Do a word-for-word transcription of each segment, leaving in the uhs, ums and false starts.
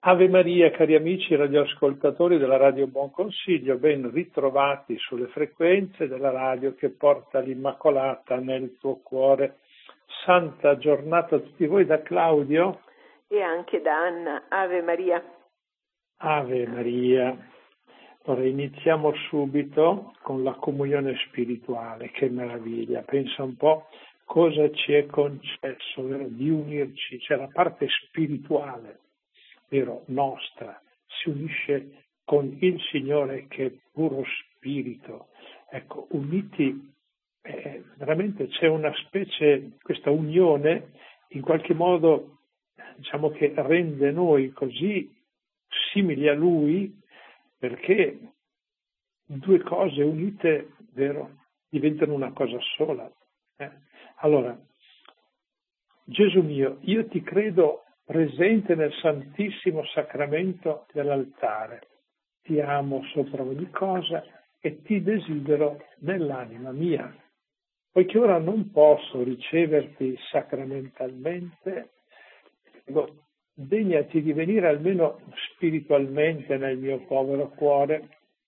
Ave Maria, cari amici radioascoltatori della Radio Buon Consiglio, ben ritrovati sulle frequenze della radio che porta l'Immacolata nel tuo cuore. Santa giornata a tutti voi da Claudio e anche da Anna. Ave Maria. Ave Maria. Ora iniziamo subito con la comunione spirituale, che meraviglia. Pensa un po' cosa ci è concesso, vero? Di unirci, c'è la parte spirituale, vero, nostra, si unisce con il Signore che è puro spirito. Ecco, uniti, eh, veramente c'è una specie, questa unione in qualche modo, diciamo che rende noi così simili a Lui, perché due cose unite, vero, diventano una cosa sola. Eh? Allora, Gesù mio, io ti credo presente nel Santissimo Sacramento dell'altare. Ti amo sopra ogni cosa e ti desidero nell'anima mia. Poiché ora non posso riceverti sacramentalmente, degnati di venire almeno spiritualmente nel mio povero cuore.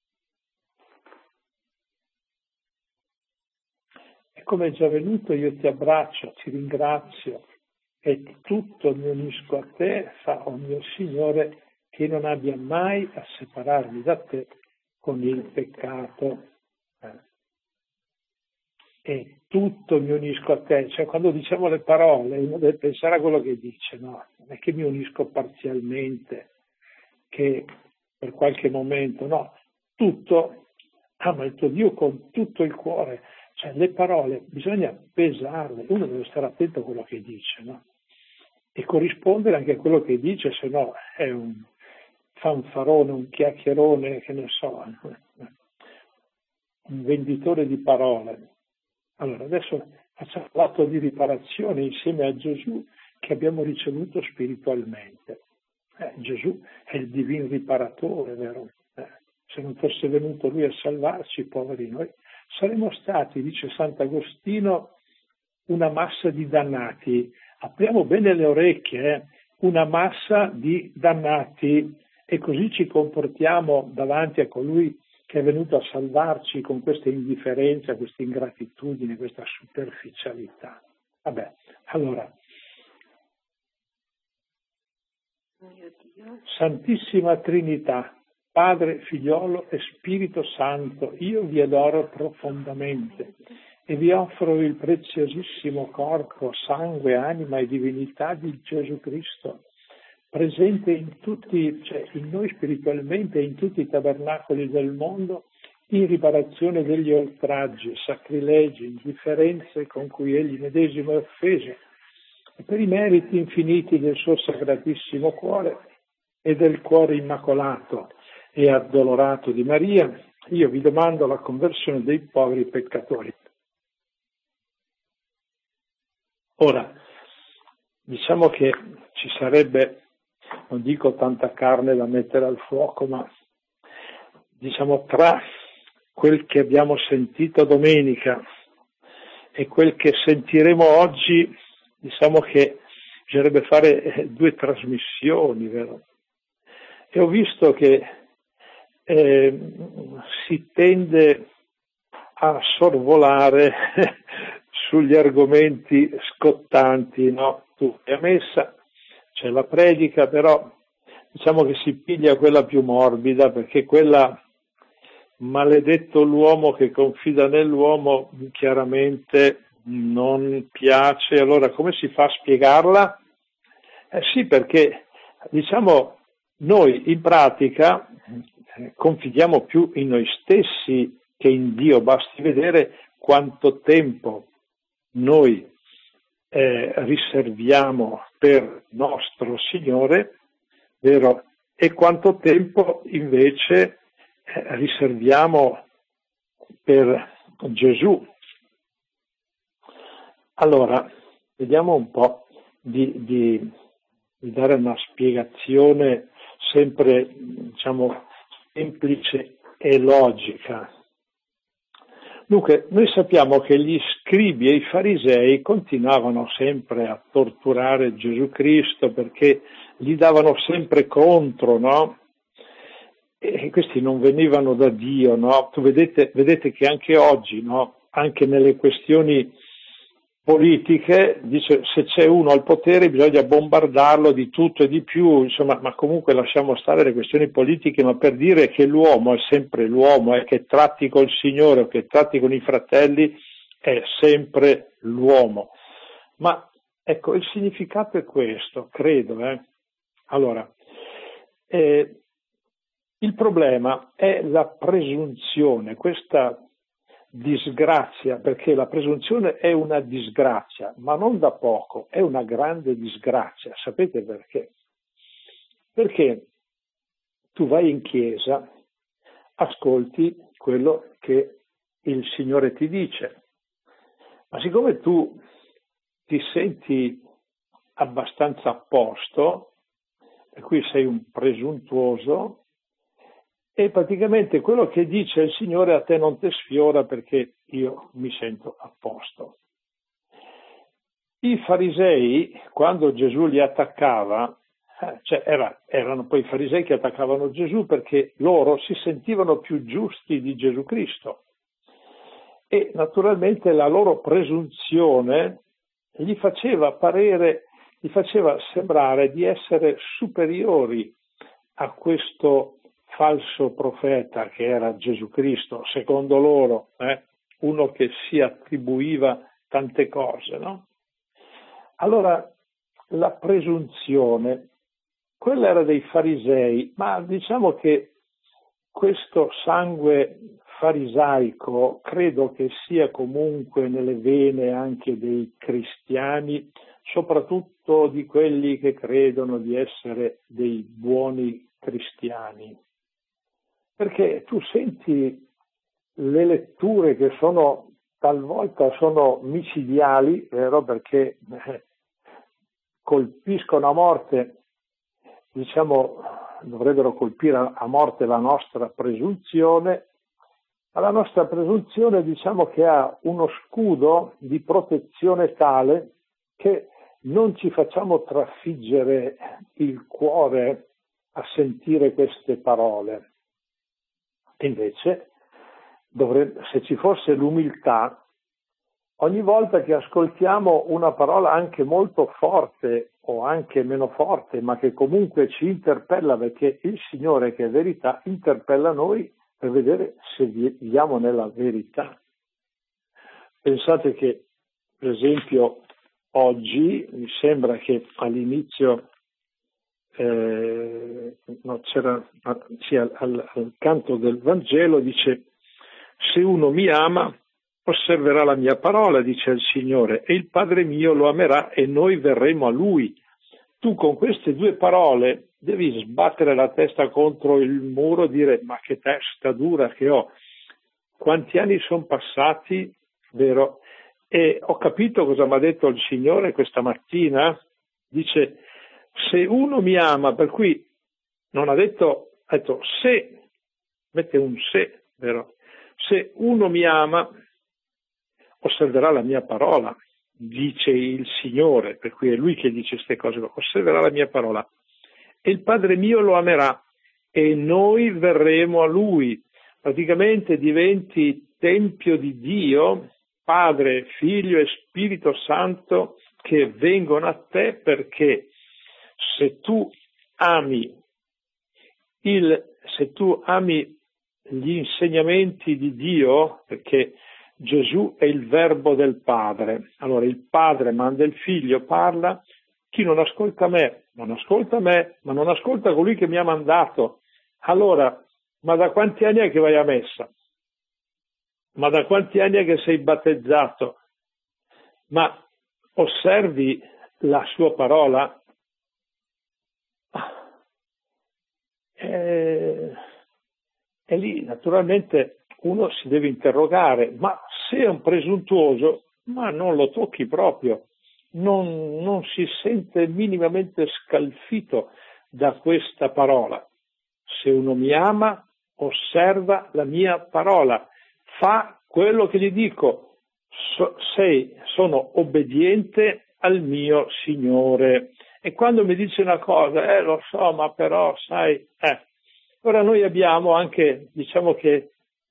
E come è già venuto, io ti abbraccio, ti ringrazio e tutto mi unisco a te, fa, o mio Signore, che non abbia mai a separarmi da te con il peccato. Eh. E tutto mi unisco a te, cioè quando diciamo le parole uno deve pensare a quello che dice, no? Non è che mi unisco parzialmente, che per qualche momento, no, tutto, ama il tuo Dio con tutto il cuore, cioè le parole bisogna pesarle, uno deve stare attento a quello che dice, no? E corrispondere anche a quello che dice, se no è un fanfarone, un chiacchierone, che ne so, un venditore di parole. Allora, adesso facciamo l'atto di riparazione insieme a Gesù che abbiamo ricevuto spiritualmente. Eh, Gesù è il divino riparatore, vero? Eh, se non fosse venuto Lui a salvarci, poveri noi, saremmo stati, dice Sant'Agostino, una massa di dannati. Apriamo bene le orecchie, eh? Una massa di dannati, e così ci comportiamo davanti a colui che è venuto a salvarci con questa indifferenza, questa ingratitudine, questa superficialità. Vabbè, allora, Santissima Trinità, Padre, Figliolo e Spirito Santo, io vi adoro profondamente e vi offro il preziosissimo corpo, sangue, anima e divinità di Gesù Cristo, presente in tutti, cioè in noi spiritualmente e in tutti i tabernacoli del mondo, in riparazione degli oltraggi, sacrilegi, indifferenze con cui egli medesimo è offeso, e per i meriti infiniti del suo sacratissimo cuore e del cuore immacolato e addolorato di Maria, io vi domando la conversione dei poveri peccatori. Ora, diciamo che ci sarebbe, non dico tanta carne da mettere al fuoco, ma diciamo tra quel che abbiamo sentito domenica e quel che sentiremo oggi, diciamo che bisognerebbe fare due trasmissioni, vero? E ho visto che eh, si tende a sorvolare sugli argomenti scottanti, no? Tu a messa c'è la predica, però diciamo che si piglia quella più morbida, perché quella maledetto l'uomo che confida nell'uomo chiaramente non piace. Allora come si fa a spiegarla? Eh sì, perché diciamo noi in pratica confidiamo più in noi stessi che in Dio, basti vedere quanto tempo noi eh, riserviamo per nostro Signore, vero? E quanto tempo invece eh, riserviamo per Gesù. Allora, vediamo un po' di, di, di dare una spiegazione sempre, diciamo, semplice e logica. Dunque, noi sappiamo che gli scribi e i farisei continuavano sempre a torturare Gesù Cristo perché gli davano sempre contro, no? E questi non venivano da Dio, no? Tu vedete, vedete che anche oggi, no? Anche nelle questioni politiche, dice se c'è uno al potere bisogna bombardarlo di tutto e di più, insomma, ma comunque lasciamo stare le questioni politiche, ma per dire che l'uomo è sempre l'uomo, e che tratti col Signore o che tratti con i fratelli è sempre l'uomo. Ma ecco, il significato è questo, credo. Eh. Allora, eh, il problema è la presunzione, questa disgrazia, perché la presunzione è una disgrazia, ma non da poco, è una grande disgrazia. Sapete perché? Perché tu vai in chiesa, ascolti quello che il Signore ti dice, ma siccome tu ti senti abbastanza a posto, per cui sei un presuntuoso, e praticamente quello che dice il Signore a te non ti sfiora perché io mi sento a posto. I farisei, quando Gesù li attaccava, eh, cioè era, erano poi i farisei che attaccavano Gesù perché loro si sentivano più giusti di Gesù Cristo. E naturalmente la loro presunzione gli faceva parere, gli faceva sembrare di essere superiori a questo falso profeta che era Gesù Cristo, secondo loro, eh, uno che si attribuiva tante cose, no? Allora, la presunzione, quella era dei farisei, ma diciamo che questo sangue farisaico credo che sia comunque nelle vene anche dei cristiani, soprattutto di quelli che credono di essere dei buoni cristiani. Perché tu senti le letture che sono talvolta sono micidiali, vero? Perché eh, colpiscono a morte, diciamo, dovrebbero colpire a morte la nostra presunzione, ma la nostra presunzione diciamo che ha uno scudo di protezione tale che non ci facciamo trafiggere il cuore a sentire queste parole. Invece, dovrebbe, se ci fosse l'umiltà, ogni volta che ascoltiamo una parola anche molto forte o anche meno forte, ma che comunque ci interpella, perché il Signore, che è verità, interpella noi per vedere se viviamo nella verità. Pensate che, per esempio, oggi mi sembra che all'inizio Eh, no, c'era sì, al, al, al canto del Vangelo dice: se uno mi ama osserverà la mia parola, dice il Signore, e il Padre mio lo amerà e noi verremo a lui. Tu con queste due parole devi sbattere la testa contro il muro e dire: ma che testa dura che ho, quanti anni sono passati, vero? E ho capito cosa mi ha detto il Signore questa mattina. Dice: se uno mi ama, per cui non ha detto, ha detto se, mette un se, vero? Se uno mi ama, osserverà la mia parola, dice il Signore, per cui è Lui che dice queste cose, osserverà la mia parola, e il Padre mio lo amerà, e noi verremo a Lui. Praticamente diventi tempio di Dio, Padre, Figlio e Spirito Santo, che vengono a te, perché se tu ami il, se tu ami gli insegnamenti di Dio, perché Gesù è il verbo del Padre, allora il Padre manda il Figlio, parla, chi non ascolta me, non ascolta me, ma non ascolta colui che mi ha mandato. Allora, ma da quanti anni è che vai a messa? Ma da quanti anni è che sei battezzato? Ma osservi la sua parola? E, e lì naturalmente uno si deve interrogare, ma se è un presuntuoso, ma non lo tocchi proprio, non, non si sente minimamente scalfito da questa parola. Se uno mi ama, osserva la mia parola, fa quello che gli dico, so, sei, sono obbediente al mio Signore. E quando mi dice una cosa, eh lo so, ma però sai, eh. Ora noi abbiamo anche, diciamo che,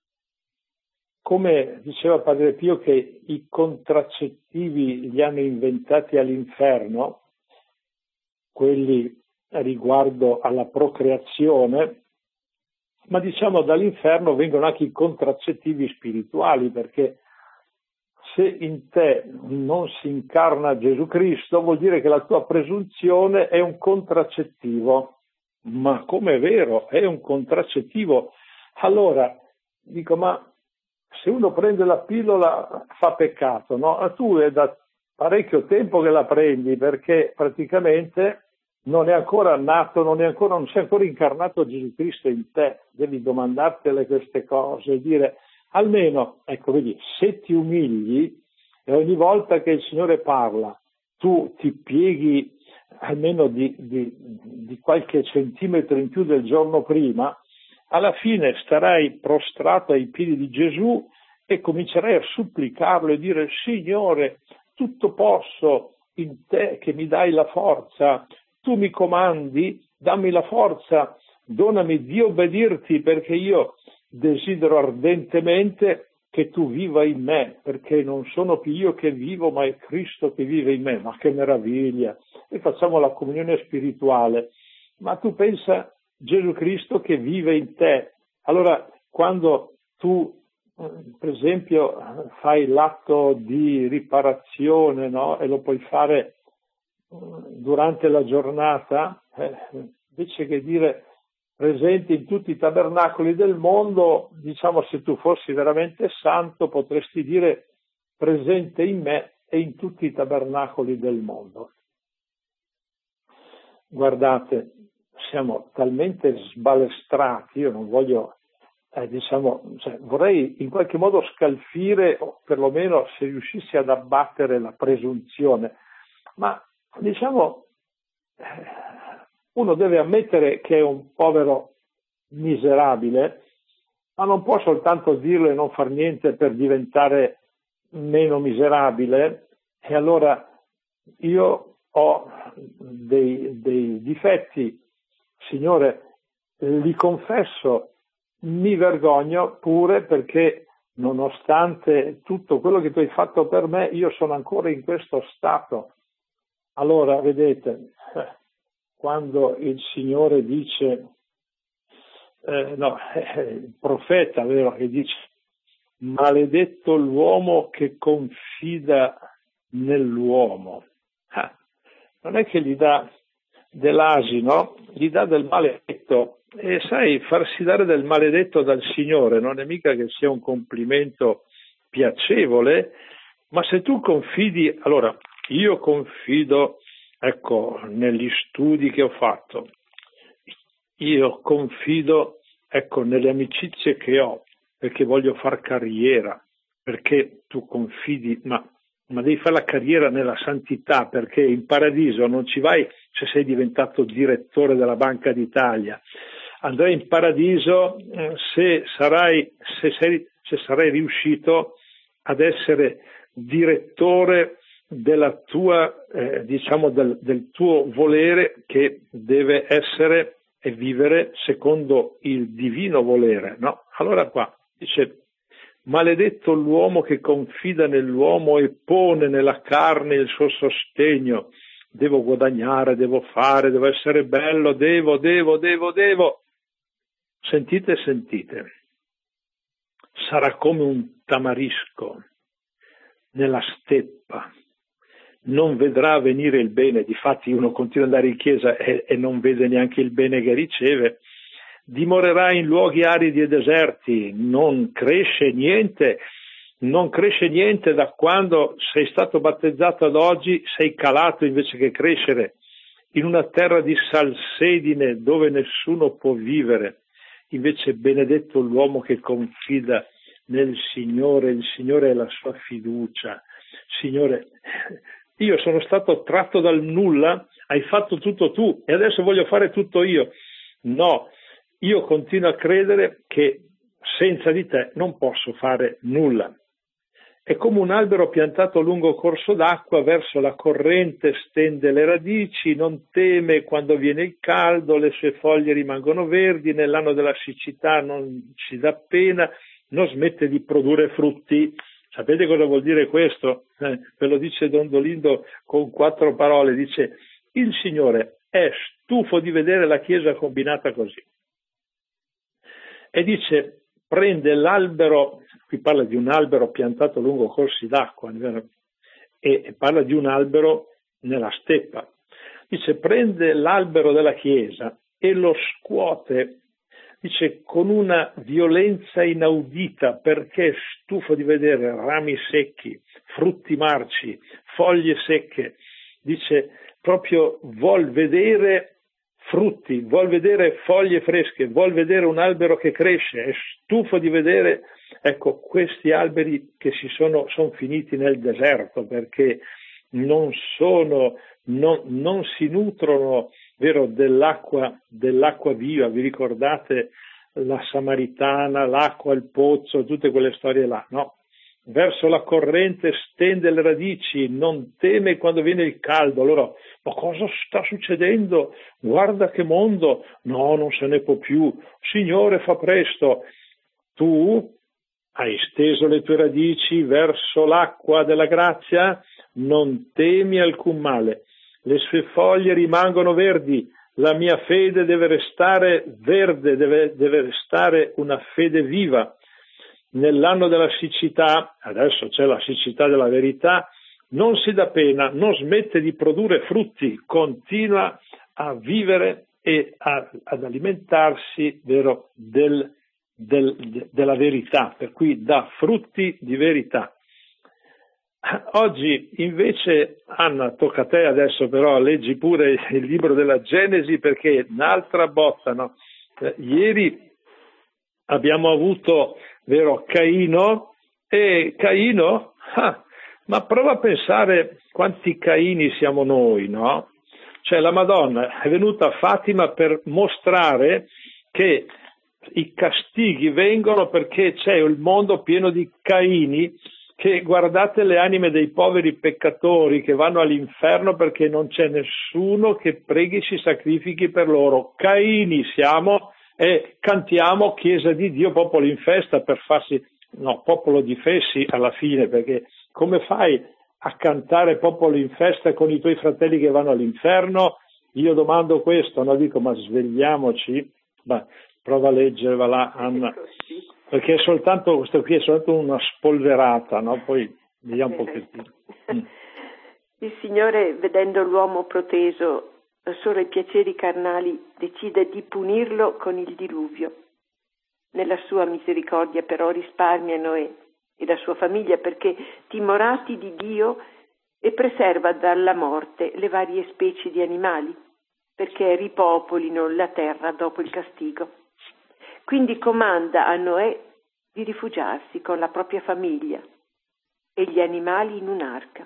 come diceva Padre Pio, che i contraccettivi li hanno inventati all'inferno, quelli riguardo alla procreazione, ma diciamo dall'inferno vengono anche i contraccettivi spirituali, perché se in te non si incarna Gesù Cristo vuol dire che la tua presunzione è un contraccettivo. Ma come è vero, è un contraccettivo. Allora, dico, ma se uno prende la pillola fa peccato, no? Tu è da parecchio tempo che la prendi, perché praticamente non è ancora nato, non è ancora, non si è ancora incarnato Gesù Cristo in te. Devi domandartele queste cose e dire, almeno, ecco, vedi, se ti umili e ogni volta che il Signore parla, tu ti pieghi almeno di, di, di qualche centimetro in più del giorno prima, alla fine starai prostrato ai piedi di Gesù e comincerai a supplicarlo e dire, Signore, tutto posso in te che mi dai la forza, tu mi comandi, dammi la forza, donami di obbedirti, perché io desidero ardentemente che tu viva in me, perché non sono più io che vivo, ma è Cristo che vive in me. Ma che meraviglia! E facciamo la comunione spirituale. Ma tu pensa Gesù Cristo che vive in te. Allora, quando tu, per esempio, fai l'atto di riparazione, no? E lo puoi fare durante la giornata, eh, invece che dire presente in tutti i tabernacoli del mondo, diciamo, se tu fossi veramente santo potresti dire presente in me e in tutti i tabernacoli del mondo. Guardate, siamo talmente sbalestrati, io non voglio, eh, diciamo, cioè, vorrei in qualche modo scalfire, o perlomeno se riuscissi ad abbattere la presunzione, ma diciamo, uno deve ammettere che è un povero miserabile, ma non può soltanto dirlo e non far niente per diventare meno miserabile. E allora io ho dei, dei difetti, Signore, li confesso, mi vergogno pure, perché nonostante tutto quello che tu hai fatto per me, io sono ancora in questo stato. Allora, vedete, quando il Signore dice, eh, no, eh, il profeta, vero, che dice, maledetto l'uomo che confida nell'uomo. Ah, non è che gli dà dell'asino, gli dà del maledetto. E sai, farsi dare del maledetto dal Signore non è mica che sia un complimento piacevole, ma se tu confidi, allora, io confido, ecco, negli studi che ho fatto, io confido, ecco, nelle amicizie che ho, perché voglio far carriera, perché tu confidi, ma, ma devi fare la carriera nella santità, perché in paradiso non ci vai se sei diventato direttore della Banca d'Italia, andrai in paradiso eh, se sarai, se, sei, se sarai riuscito ad essere direttore della tua, eh, diciamo, del, del tuo volere, che deve essere e vivere secondo il divino volere, no? Allora qua dice, maledetto l'uomo che confida nell'uomo e pone nella carne il suo sostegno. Devo guadagnare, devo fare, devo essere bello, devo, devo, devo, devo. Sentite, sentite. Sarà come un tamarisco nella steppa, non vedrà venire il bene, difatti uno continua ad andare in chiesa e, e non vede neanche il bene che riceve, dimorerà in luoghi aridi e deserti, non cresce niente, non cresce niente da quando sei stato battezzato ad oggi, sei calato invece che crescere, in una terra di salsedine dove nessuno può vivere, invece benedetto l'uomo che confida nel Signore, il Signore è la sua fiducia. Signore, io sono stato tratto dal nulla, hai fatto tutto tu e adesso voglio fare tutto io. No, io continuo a credere che senza di te non posso fare nulla. è come un albero piantato lungo corso d'acqua, verso la corrente stende le radici, non teme quando viene il caldo, le sue foglie rimangono verdi, nell'anno della siccità non ci dà pena, non smette di produrre frutti. Sapete cosa vuol dire questo? Eh, ve lo dice Don Dolindo con quattro parole, dice: il Signore è stufo di vedere la Chiesa combinata così. E dice, prende l'albero, qui parla di un albero piantato lungo corsi d'acqua, e parla di un albero nella steppa. Dice, prende l'albero della Chiesa e lo scuote, dice, con una violenza inaudita, perché è stufo di vedere rami secchi, frutti marci, foglie secche. Dice, proprio vuol vedere frutti, vuol vedere foglie fresche, vuol vedere un albero che cresce, è stufo di vedere, ecco, questi alberi che si sono, sono finiti nel deserto perché non sono, non, non si nutrono, vero, dell'acqua, dell'acqua viva. Vi ricordate la Samaritana, l'acqua, il pozzo, tutte quelle storie là, no? Verso la corrente stende le radici, non teme quando viene il caldo. Allora, ma cosa sta succedendo? Guarda che mondo! No, non se ne può più. Signore, fa presto. Tu hai steso le tue radici verso l'acqua della grazia, non temi alcun male. Le sue foglie rimangono verdi. La mia fede deve restare verde, deve, deve restare una fede viva. Nell'anno della siccità, adesso c'è la siccità della verità, non si dà pena, non smette di produrre frutti, continua a vivere e a, ad alimentarsi, vero, del, del, de, della verità, per cui dà frutti di verità. Oggi invece, Anna, tocca a te adesso, però leggi pure il libro della Genesi, perché un'altra botta, no? Eh, ieri abbiamo avuto, vero, Caino, e Caino, ah, ma prova a pensare quanti Caini siamo noi, no? Cioè la Madonna è venuta a Fatima per mostrare che i castighi vengono perché c'è il mondo pieno di Caini, che guardate le anime dei poveri peccatori che vanno all'inferno perché non c'è nessuno che preghi e si sacrifichi per loro. Caini siamo, e cantiamo Chiesa di Dio, popolo in festa, per farsi, no, popolo di fessi alla fine, perché come fai a cantare popolo in festa con i tuoi fratelli che vanno all'inferno? Io domando questo, no, dico, ma svegliamoci. Beh, prova a leggere, va là, Anna, perché è soltanto, questo qui è soltanto una spolverata, no? Poi vediamo un pochettino. Mm. Il Signore, vedendo l'uomo proteso solo ai piaceri carnali, decide di punirlo con il diluvio. Nella sua misericordia però risparmia Noè e la sua famiglia, perché timorati di Dio, e preserva dalla morte le varie specie di animali, perché ripopolino la terra dopo il castigo. Quindi comanda a Noè di rifugiarsi con la propria famiglia e gli animali in un'arca.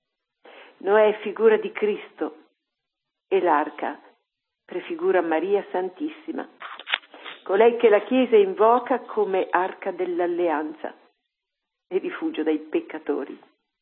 Noè è figura di Cristo e l'arca prefigura Maria Santissima, colei che la Chiesa invoca come arca dell'alleanza e rifugio dai peccatori.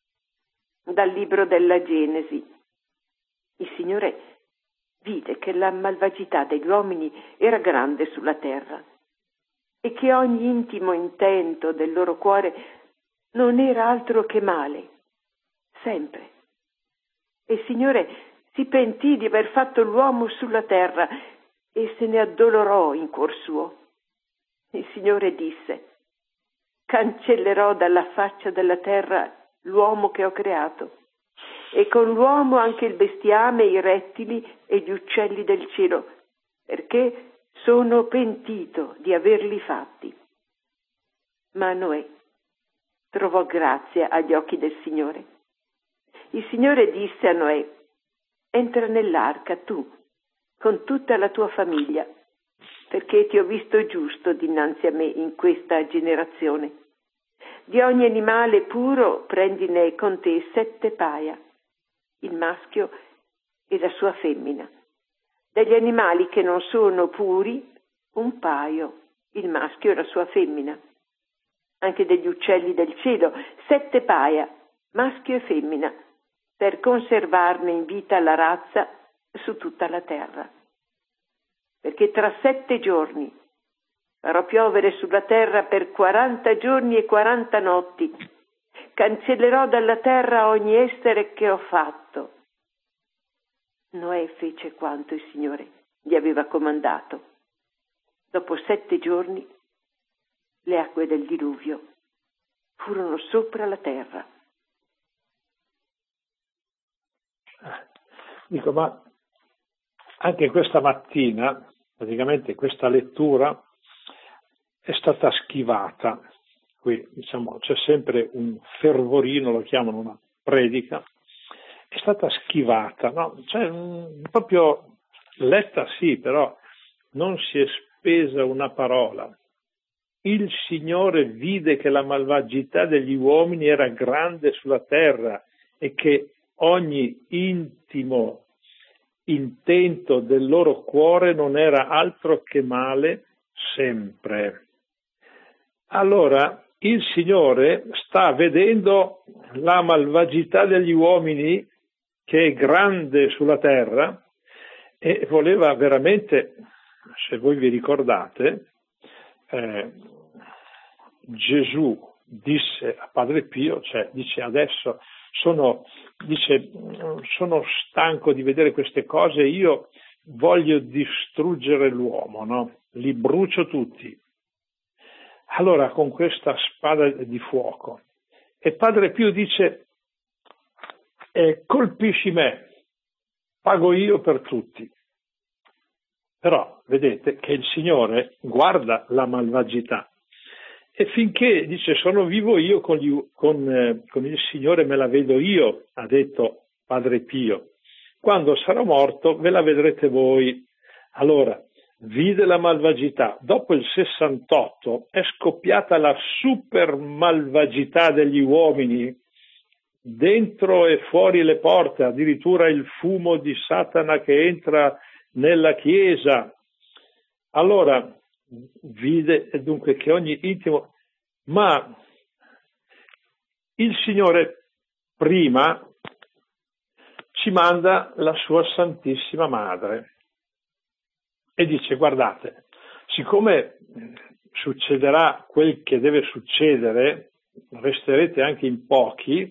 Dal libro della Genesi, il Signore vide che la malvagità degli uomini era grande sulla terra e che ogni intimo intento del loro cuore non era altro che male, sempre. E il Signore si pentì di aver fatto l'uomo sulla terra e se ne addolorò in cuor suo. Il Signore disse: cancellerò dalla faccia della terra l'uomo che ho creato, e con l'uomo anche il bestiame, i rettili e gli uccelli del cielo, perché sono pentito di averli fatti. Ma Noè trovò grazia agli occhi del Signore. Il Signore disse a Noè: entra nell'arca tu, con tutta la tua famiglia, perché ti ho visto giusto dinanzi a me in questa generazione. Di ogni animale puro prendine con te sette paia, il maschio e la sua femmina. Dagli animali che non sono puri, un paio, il maschio e la sua femmina. anche degli uccelli del cielo, sette paia, maschio e femmina, per conservarne in vita la razza su tutta la terra. Perché tra sette giorni farò piovere sulla terra per quaranta giorni e quaranta notti, cancellerò dalla terra ogni essere che ho fatto. Noè fece quanto il Signore gli aveva comandato. Dopo sette giorni le acque del diluvio furono sopra la terra. Dico, ma anche questa mattina, praticamente questa lettura è stata schivata. Qui, diciamo, c'è sempre un fervorino, lo chiamano una predica, è stata schivata, no? Cioè, proprio letta sì, però non si è spesa una parola. Il Signore vide che la malvagità degli uomini era grande sulla terra e che ogni intimo intento del loro cuore non era altro che male sempre. Allora, il Signore sta vedendo la malvagità degli uomini che è grande sulla terra e voleva veramente, se voi vi ricordate, eh, Gesù disse a Padre Pio, cioè dice adesso sono, dice, sono stanco di vedere queste cose, io voglio distruggere l'uomo, no? Li brucio tutti. Allora con questa spada di fuoco. E Padre Pio dice, eh, colpisci me, pago io per tutti. Però vedete che il Signore guarda la malvagità e finché dice sono vivo io con, gli, con, eh, con il Signore me la vedo io, ha detto Padre Pio. Quando sarò morto ve la vedrete voi. Allora, vide la malvagità. Dopo il sessantotto è scoppiata la super malvagità degli uomini, dentro e fuori le porte, addirittura il fumo di Satana che entra nella Chiesa. Allora, vide dunque che ogni intimo, ma il Signore prima ci manda la sua Santissima Madre e dice, guardate, siccome succederà quel che deve succedere, resterete anche in pochi,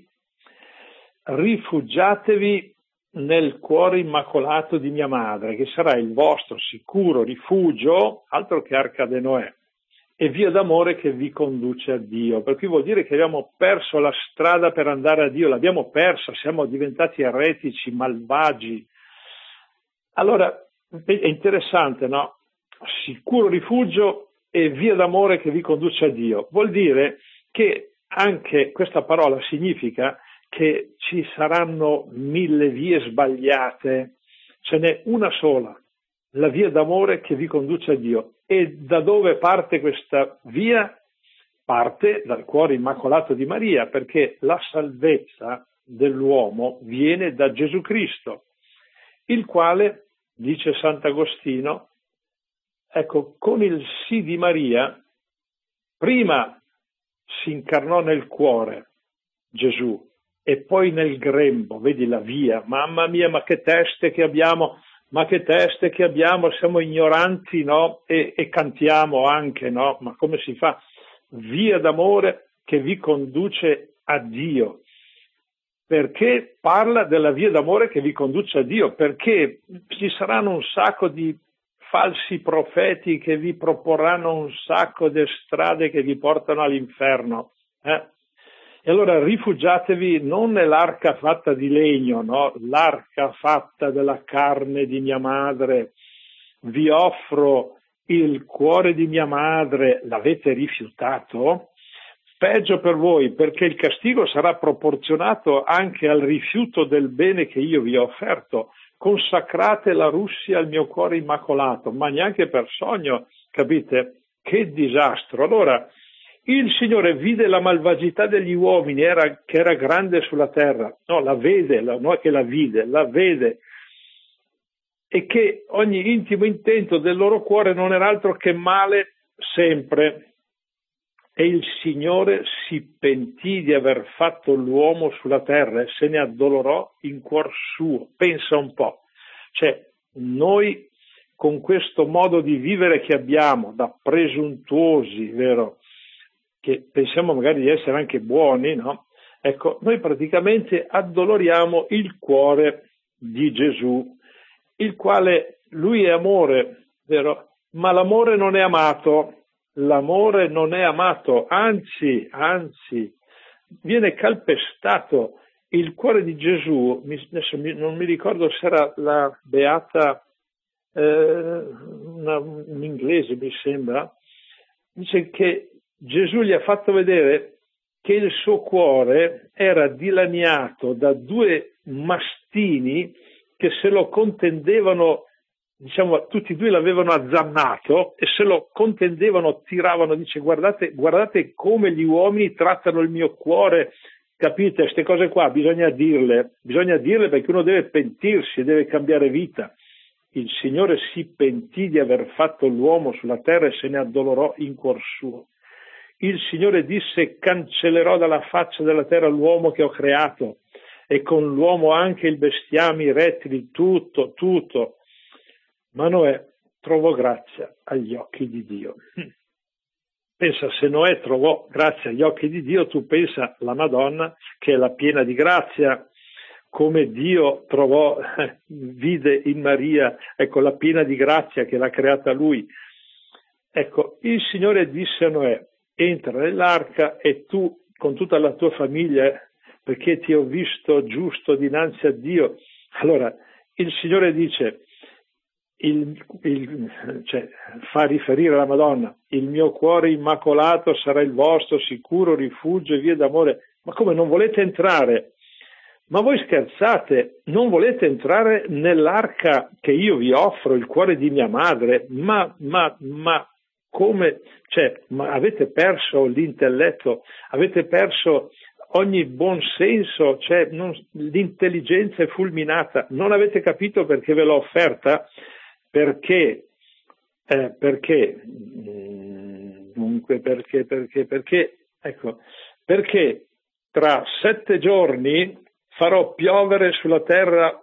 rifugiatevi nel cuore immacolato di mia madre, che sarà il vostro sicuro rifugio, altro che Arca de Noè, e via d'amore che vi conduce a Dio. Per cui vuol dire che abbiamo perso la strada per andare a Dio, l'abbiamo persa, siamo diventati eretici, malvagi. Allora, è interessante, no? Sicuro rifugio e via d'amore che vi conduce a Dio. Vuol dire che anche questa parola significa che ci saranno mille vie sbagliate, ce n'è una sola, la via d'amore che vi conduce a Dio. E da dove parte questa via? Parte dal cuore immacolato di Maria, perché la salvezza dell'uomo viene da Gesù Cristo, il quale, dice Sant'Agostino, ecco, con il sì di Maria, prima si incarnò nel cuore Gesù, e poi nel grembo, vedi la via, mamma mia, ma che teste che abbiamo, ma che teste che abbiamo, siamo ignoranti, no? E, e cantiamo anche, no? Ma come si fa? Via d'amore che vi conduce a Dio. Perché parla della via d'amore che vi conduce a Dio? Perché ci saranno un sacco di falsi profeti che vi proporranno un sacco di strade che vi portano all'inferno, eh? E allora rifugiatevi non nell'arca fatta di legno, no? L'arca fatta della carne di mia madre. Vi offro il cuore di mia madre, l'avete rifiutato? Peggio per voi, perché il castigo sarà proporzionato anche al rifiuto del bene che io vi ho offerto. Consacrate la Russia al mio cuore immacolato, ma neanche per sogno, capite? Che disastro! Allora, il Signore vide la malvagità degli uomini, era, che era grande sulla terra, no, la vede, la, non è che la vide, la vede, e che ogni intimo intento del loro cuore non era altro che male sempre. e il Signore si pentì di aver fatto l'uomo sulla terra e se ne addolorò in cuor suo. Pensa un po', cioè noi con questo modo di vivere che abbiamo, da presuntuosi, vero, che pensiamo magari di essere anche buoni, no? Ecco, noi praticamente addoloriamo il cuore di Gesù, il quale lui è amore, vero? Ma l'amore non è amato, l'amore non è amato, anzi, anzi, viene calpestato. Il cuore di Gesù, adesso non mi ricordo se era la beata, eh, una, un inglese mi sembra, dice che Gesù gli ha fatto vedere che il suo cuore era dilaniato da due mastini che se lo contendevano, diciamo, tutti e due l'avevano azzannato e se lo contendevano, tiravano, dice guardate, guardate come gli uomini trattano il mio cuore, capite? Queste cose qua bisogna dirle, bisogna dirle perché uno deve pentirsi, deve cambiare vita. Il Signore si pentì di aver fatto l'uomo sulla terra e se ne addolorò in cuor suo. Il Signore disse: cancellerò dalla faccia della terra l'uomo che ho creato e con l'uomo anche il bestiame, i rettili, tutto, tutto. Ma Noè trovò grazia agli occhi di Dio. Pensa, se Noè trovò grazia agli occhi di Dio, tu pensa alla Madonna che è la piena di grazia, come Dio trovò, vide in Maria, ecco, la piena di grazia che l'ha creata lui. Ecco, il Signore disse a Noè: entra nell'arca e tu con tutta la tua famiglia, perché ti ho visto giusto dinanzi a Dio. Allora, il Signore dice, il, il, cioè, fa riferire alla Madonna: il mio cuore immacolato sarà il vostro sicuro rifugio e via d'amore. Ma come, non volete entrare? Ma voi scherzate, non volete entrare nell'arca che io vi offro, il cuore di mia madre? Ma, ma, ma come, cioè, ma avete perso l'intelletto, avete perso ogni buon senso, cioè non, l'intelligenza è fulminata, non avete capito perché ve l'ho offerta? Perché, eh, perché, dunque, perché, perché, perché, ecco, perché tra sette giorni farò piovere sulla terra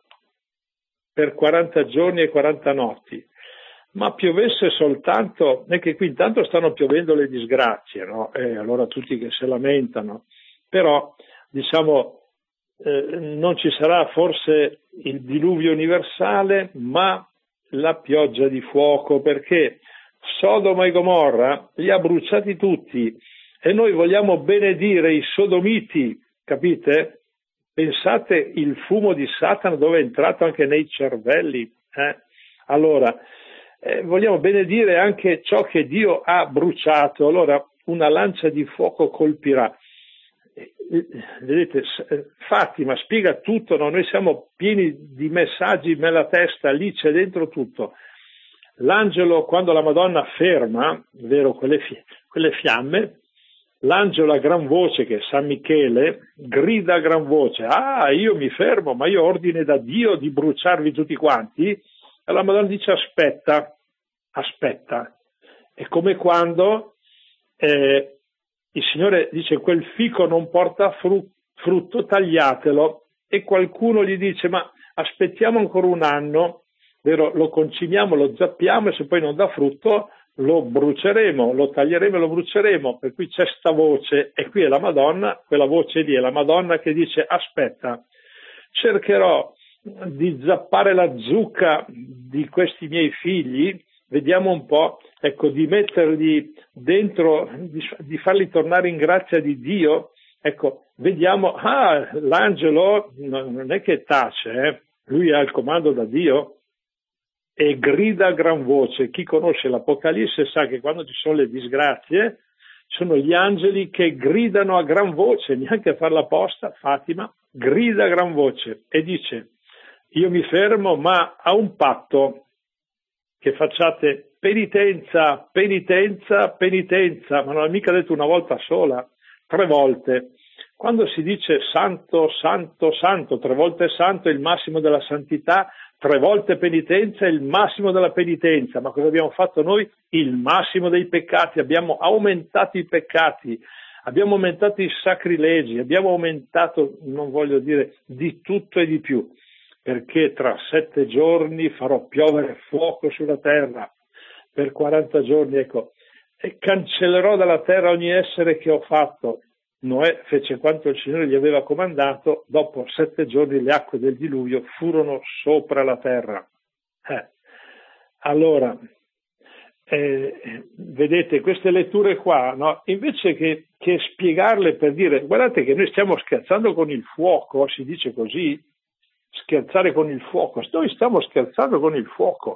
per quaranta giorni e quaranta notti. Ma piovesse soltanto, è che qui intanto stanno piovendo le disgrazie, no? E allora tutti che si lamentano, però diciamo eh, non ci sarà forse il diluvio universale, ma la pioggia di fuoco, perché Sodoma e Gomorra li ha bruciati tutti e noi vogliamo benedire i sodomiti, capite? Pensate il fumo di Satana dove è entrato anche nei cervelli, eh? Allora Eh, vogliamo benedire anche ciò che Dio ha bruciato, allora una lancia di fuoco colpirà. Eh, vedete, Fatima spiega tutto, no? Noi siamo pieni di messaggi nella testa, lì c'è dentro tutto. L'angelo, quando la Madonna ferma, vero, quelle, fi- quelle fiamme, l'angelo a gran voce, che è San Michele, grida a gran voce: ah, io mi fermo, ma io ho ordine da Dio di bruciarvi tutti quanti. E la Madonna dice: aspetta, aspetta. È come quando eh, il Signore dice: quel fico non porta fru- frutto, tagliatelo. E qualcuno gli dice: ma aspettiamo ancora un anno, vero? Lo concimiamo, lo zappiamo e se poi non dà frutto lo bruceremo, lo taglieremo e lo bruceremo. Per cui c'è sta voce, e qui è la Madonna, quella voce lì è la Madonna che dice: aspetta, cercherò di zappare la zucca di questi miei figli, vediamo un po', ecco, di metterli dentro, di, di farli tornare in grazia di Dio, ecco, vediamo, ah, l'angelo non è che tace, eh? Lui ha il comando da Dio e grida a gran voce. Chi conosce l'Apocalisse sa che quando ci sono le disgrazie sono gli angeli che gridano a gran voce, neanche a farla apposta. Fatima grida a gran voce e dice: io mi fermo, ma a un patto, che facciate penitenza, penitenza, penitenza, ma non ha mica detto una volta sola, tre volte. quando si dice santo, santo, santo, tre volte santo è il massimo della santità, tre volte penitenza è il massimo della penitenza, ma cosa abbiamo fatto noi? Il massimo dei peccati, abbiamo aumentato i peccati, abbiamo aumentato i sacrilegi, abbiamo aumentato, non voglio dire, di tutto e di più, perché tra sette giorni farò piovere fuoco sulla terra, per quaranta giorni, ecco, e cancellerò dalla terra ogni essere che ho fatto. Noè fece quanto il Signore gli aveva comandato, dopo sette giorni le acque del diluvio furono sopra la terra. Eh. Allora, eh, vedete, queste letture qua, no? Invece che, che spiegarle per dire, guardate che noi stiamo scherzando con il fuoco, si dice così, scherzare con il fuoco, noi stiamo scherzando con il fuoco.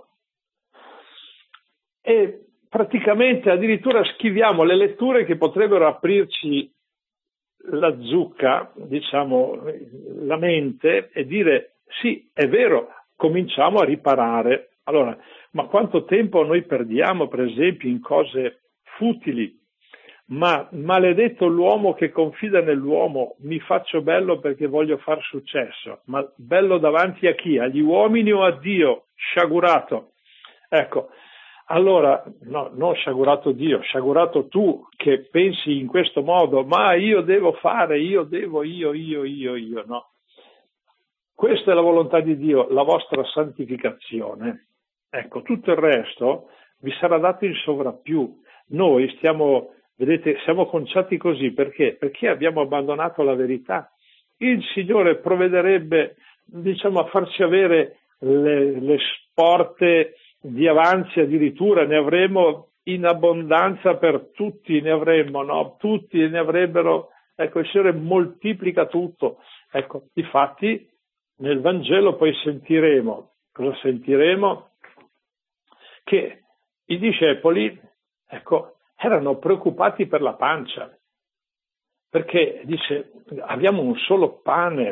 E praticamente addirittura schiviamo le letture che potrebbero aprirci la zucca, diciamo, la mente e dire sì, è vero, cominciamo a riparare. Allora, ma quanto tempo noi perdiamo, per esempio, in cose futili? Ma maledetto l'uomo che confida nell'uomo, mi faccio bello perché voglio far successo, ma bello davanti a chi? Agli uomini o a Dio? Sciagurato. Ecco, allora, no, non sciagurato Dio, sciagurato tu che pensi in questo modo, ma io devo fare, io devo, io, io, io, io, no. Questa è la volontà di Dio, la vostra santificazione. Ecco, tutto il resto vi sarà dato in sovrappiù. Noi stiamo, vedete, siamo conciati così, perché? Perché abbiamo abbandonato la verità. Il Signore provvederebbe, diciamo, a farci avere le, le sporte di avanzi, addirittura ne avremo in abbondanza per tutti, ne avremmo, no? Tutti ne avrebbero, ecco, il Signore moltiplica tutto. Ecco, difatti nel Vangelo poi sentiremo, cosa sentiremo? Che i discepoli, ecco, erano preoccupati per la pancia, perché dice, abbiamo un solo pane,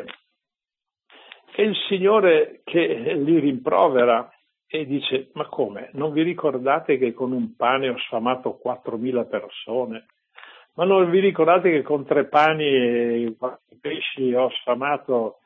e il Signore che li rimprovera e dice, ma come? Non vi ricordate che con un pane ho sfamato quattromila persone? Ma non vi ricordate che con tre pani e quattro pesci ho sfamato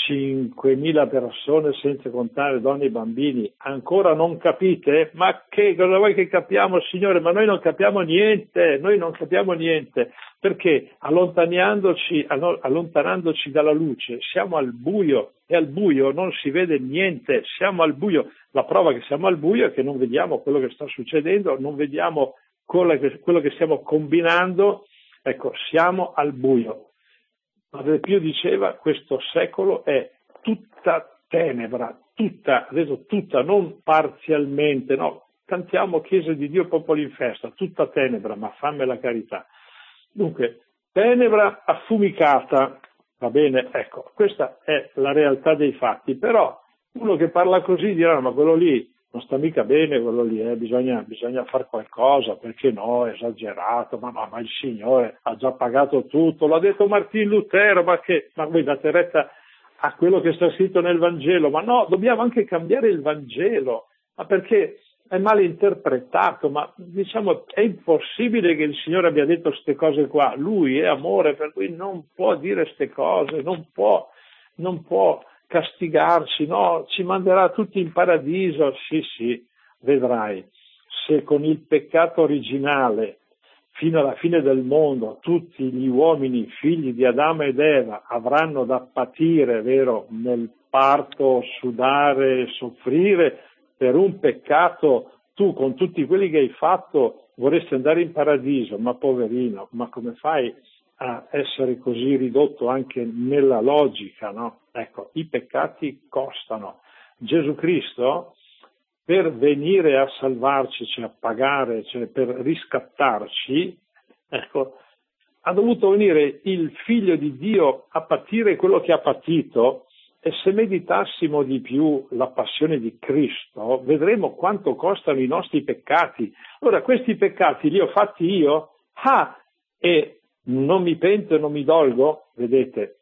cinquemila persone senza contare donne e bambini? Ancora non capite? Ma che cosa vuoi che capiamo, Signore? Ma noi non capiamo niente, noi non capiamo niente, perché allontanandoci, allontanandoci dalla luce siamo al buio, e al buio non si vede niente, siamo al buio. La prova che siamo al buio è che non vediamo quello che sta succedendo, non vediamo quello che, quello che stiamo combinando, ecco, siamo al buio. Padre Pio diceva, questo secolo è tutta tenebra, tutta, detto tutta, non parzialmente, no, cantiamo Chiesa di Dio, popoli in festa, tutta tenebra, ma fammi la carità. Dunque, tenebra affumicata, va bene, ecco, questa è la realtà dei fatti, però uno che parla così dirà, ma quello lì non sta mica bene, quello lì, eh, bisogna, bisogna fare qualcosa, perché no, è esagerato, ma, ma, ma il Signore ha già pagato tutto, l'ha detto Martin Lutero, ma che, ma voi date retta a quello che sta scritto nel Vangelo, ma no, dobbiamo anche cambiare il Vangelo, ma perché è mal interpretato, ma diciamo è impossibile che il Signore abbia detto queste cose qua, Lui è amore, per cui non può dire queste cose, non può, non può castigarci, no, ci manderà tutti in paradiso, sì sì, vedrai, se con il peccato originale fino alla fine del mondo tutti gli uomini figli di Adamo ed Eva avranno da patire, vero, nel parto, sudare, soffrire per un peccato, tu con tutti quelli che hai fatto vorresti andare in paradiso, ma poverino, ma come fai a essere così ridotto anche nella logica, no? Ecco, i peccati costano. Gesù Cristo, per venire a salvarci, cioè a pagare, cioè per riscattarci, ecco, ha dovuto venire il Figlio di Dio a patire quello che ha patito, e se meditassimo di più la passione di Cristo, vedremo quanto costano i nostri peccati. Ora, questi peccati li ho fatti io? Ah, e non mi pento e non mi dolgo, vedete,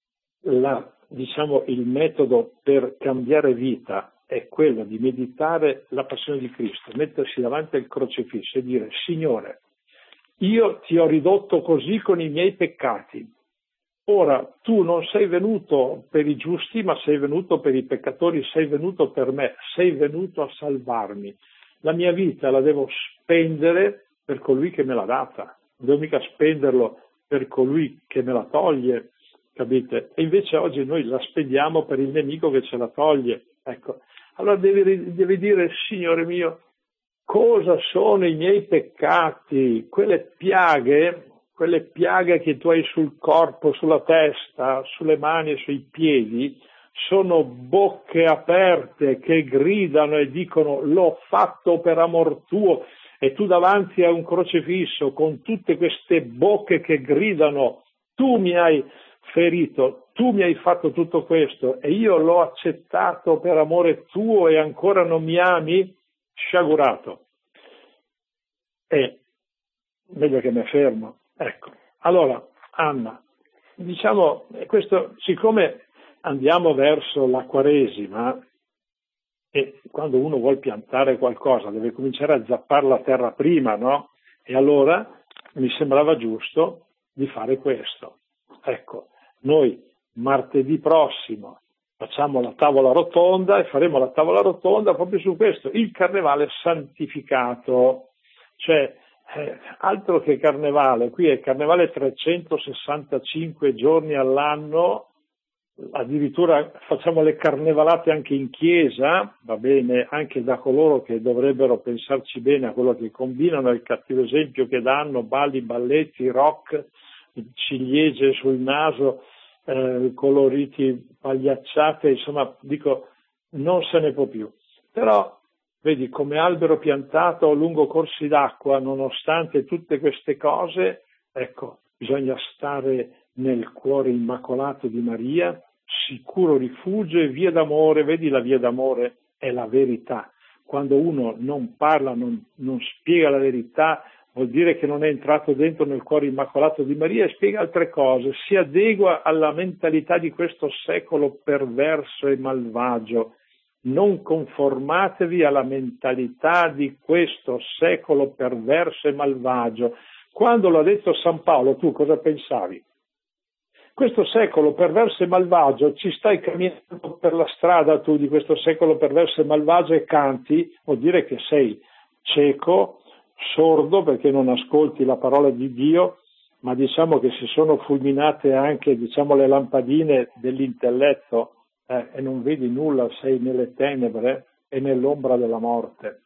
la, diciamo, il metodo per cambiare vita è quello di meditare la passione di Cristo, mettersi davanti al crocifisso e dire, Signore, io ti ho ridotto così con i miei peccati, Ora, tu non sei venuto per i giusti, ma sei venuto per i peccatori, sei venuto per me, sei venuto a salvarmi. La mia vita la devo spendere per colui che me l'ha data, non devo mica spenderlo per colui che me la toglie, capite? E invece oggi noi la spendiamo per il nemico che ce la toglie, ecco. Allora devi, devi dire, Signore mio, cosa sono i miei peccati, quelle piaghe, quelle piaghe che tu hai sul corpo, sulla testa, sulle mani e sui piedi, sono bocche aperte che gridano e dicono l'ho fatto per amor tuo, e tu davanti a un crocifisso con tutte queste bocche che gridano tu mi hai ferito, tu mi hai fatto tutto questo e io l'ho accettato per amore tuo e ancora non mi ami? Sciagurato. E meglio che mi fermo. Ecco. Allora, Anna, diciamo, questo, siccome andiamo verso la Quaresima e quando uno vuol piantare qualcosa deve cominciare a zappare la terra prima, no? E allora mi sembrava giusto di fare questo. Ecco, noi martedì prossimo facciamo la tavola rotonda e faremo la tavola rotonda proprio su questo, il carnevale santificato, cioè eh, altro che carnevale, qui è carnevale trecentosessantacinque giorni all'anno, addirittura facciamo le carnevalate anche in chiesa, va bene, anche da coloro che dovrebbero pensarci bene a quello che combinano, il cattivo esempio che danno, balli, balletti, rock, ciliegie sul naso, eh, coloriti, pagliacciate, insomma, dico, non se ne può più. Però, vedi, come albero piantato lungo corsi d'acqua, nonostante tutte queste cose, ecco, bisogna stare nel cuore immacolato di Maria, sicuro rifugio e via d'amore. Vedi, la via d'amore è la verità. Quando uno non parla, non, non spiega la verità, vuol dire che non è entrato dentro nel cuore immacolato di Maria e spiega altre cose, si adegua alla mentalità di questo secolo perverso e malvagio. Non conformatevi alla mentalità di questo secolo perverso e malvagio. Quando l'ha detto San Paolo, tu cosa pensavi? Questo secolo perverso e malvagio, ci stai camminando per la strada tu di questo secolo perverso e malvagio e canti, vuol dire che sei cieco, sordo perché non ascolti la parola di Dio, ma diciamo che si sono fulminate anche, diciamo, le lampadine dell'intelletto eh, e non vedi nulla, sei nelle tenebre e nell'ombra della morte.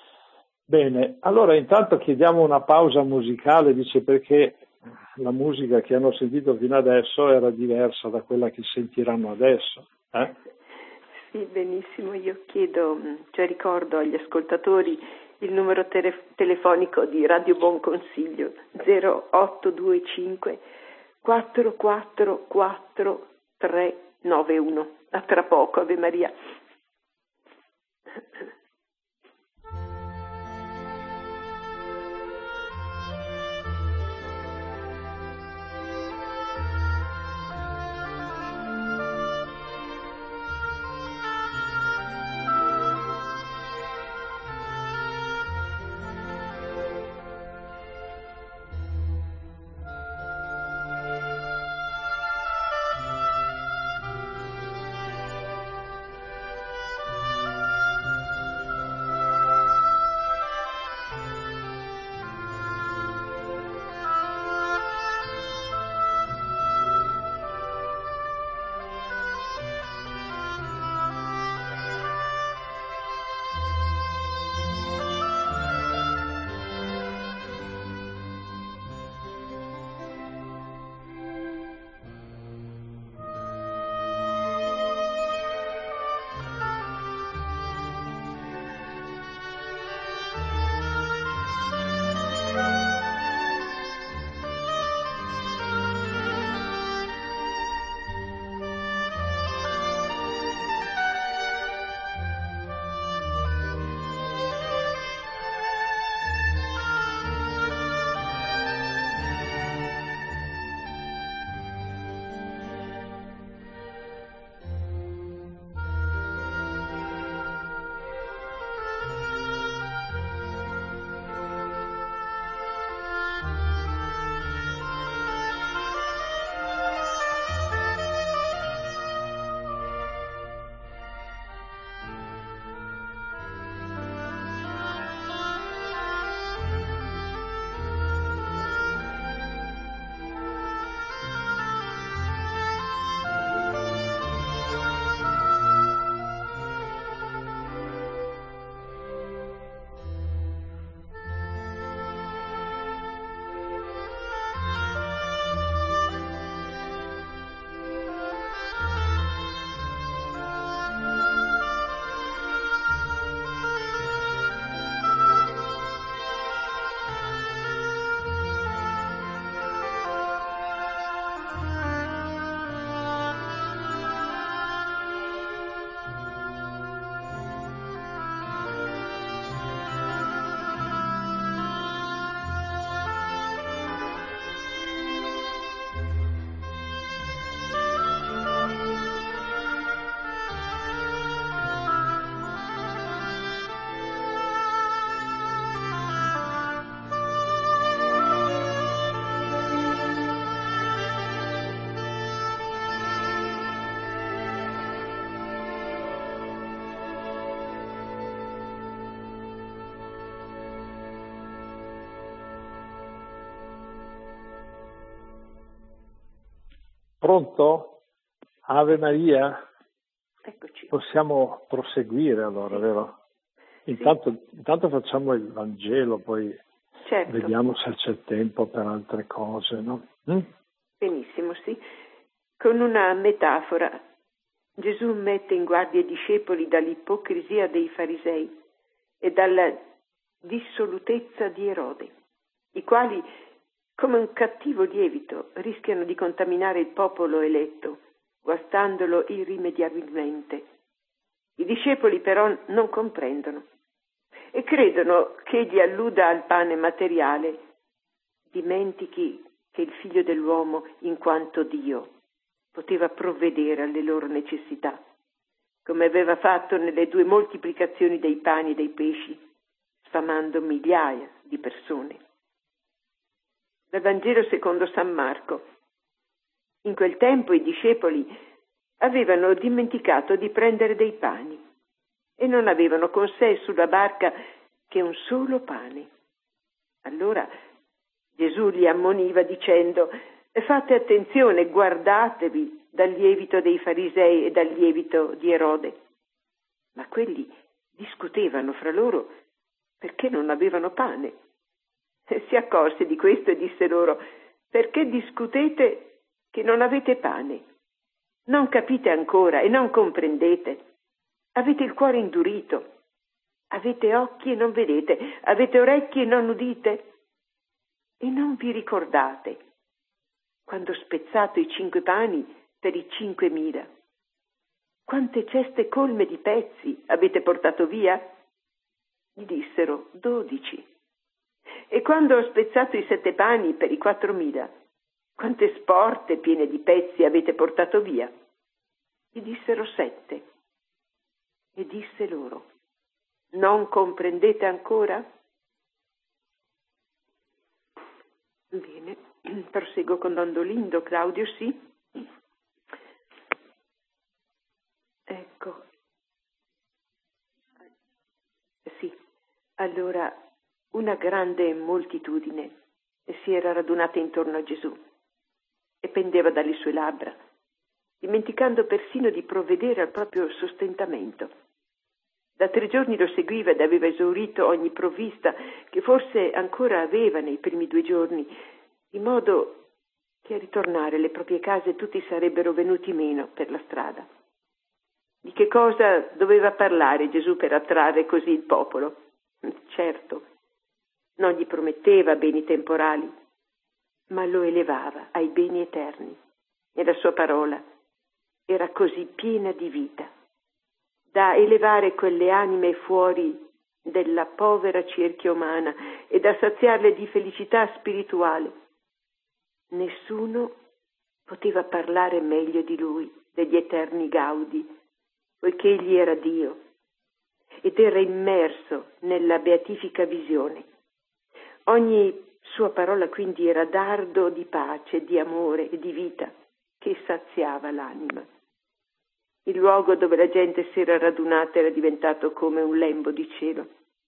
Bene, allora intanto chiediamo una pausa musicale, dice, perché la musica che hanno sentito fino adesso era diversa da quella che sentiranno adesso. Eh? Sì, benissimo, io chiedo, cioè ricordo agli ascoltatori il numero tele- telefonico di Radio Buon Consiglio zero otto due cinque quattro quattro quattro tre nove uno. A tra poco, Ave Maria. Pronto? Ave Maria? Eccoci. Possiamo proseguire allora, sì. Vero? Intanto, sì. intanto facciamo il Vangelo, poi certo. Vediamo se c'è tempo per altre cose, no? Mm? Benissimo, sì. Con una metafora, Gesù mette in guardia i discepoli dall'ipocrisia dei farisei e dalla dissolutezza di Erode, i quali, come un cattivo lievito, rischiano di contaminare il popolo eletto, guastandolo irrimediabilmente. I discepoli però non comprendono e credono che egli alluda al pane materiale, dimentichi che il Figlio dell'uomo, in quanto Dio, poteva provvedere alle loro necessità, come aveva fatto nelle due moltiplicazioni dei pani e dei pesci, sfamando migliaia di persone. Dal Vangelo secondo San Marco. In quel tempo i discepoli avevano dimenticato di prendere dei pani e non avevano con sé sulla barca che un solo pane. Allora Gesù li ammoniva dicendo: fate attenzione, guardatevi dal lievito dei farisei e dal lievito di Erode. Ma quelli discutevano fra loro perché non avevano pane. E si accorse di questo e disse loro: perché discutete che non avete pane? Non capite ancora e non comprendete? Avete il cuore indurito? Avete occhi e non vedete? Avete orecchie e non udite? E non vi ricordate quando ho spezzato i cinque pani per i cinquemila? Quante ceste colme di pezzi avete portato via? Gli dissero: dodici. E quando ho spezzato i sette pani per i quattromila, quante sporte piene di pezzi avete portato via? Gli dissero: sette. E disse loro: non comprendete ancora? Bene, proseguo con Don Dolindo. Claudio, sì? Ecco. Sì, allora una grande moltitudine si era radunata intorno a Gesù e pendeva dalle sue labbra, dimenticando persino di provvedere al proprio sostentamento. Da tre giorni lo seguiva ed aveva esaurito ogni provvista che forse ancora aveva nei primi due giorni, di modo che a ritornare alle proprie case tutti sarebbero venuti meno per la strada. Di che cosa doveva parlare Gesù per attrarre così il popolo? Certo, non gli prometteva beni temporali, ma lo elevava ai beni eterni, e la sua parola era così piena di vita da elevare quelle anime fuori della povera cerchia umana e da saziarle di felicità spirituale. Nessuno poteva parlare meglio di lui degli eterni gaudi, poiché egli era Dio ed era immerso nella beatifica visione. Ogni sua parola quindi era dardo di pace, di amore e di vita che saziava l'anima. Il luogo dove la gente si era radunata era diventato come un lembo di cielo.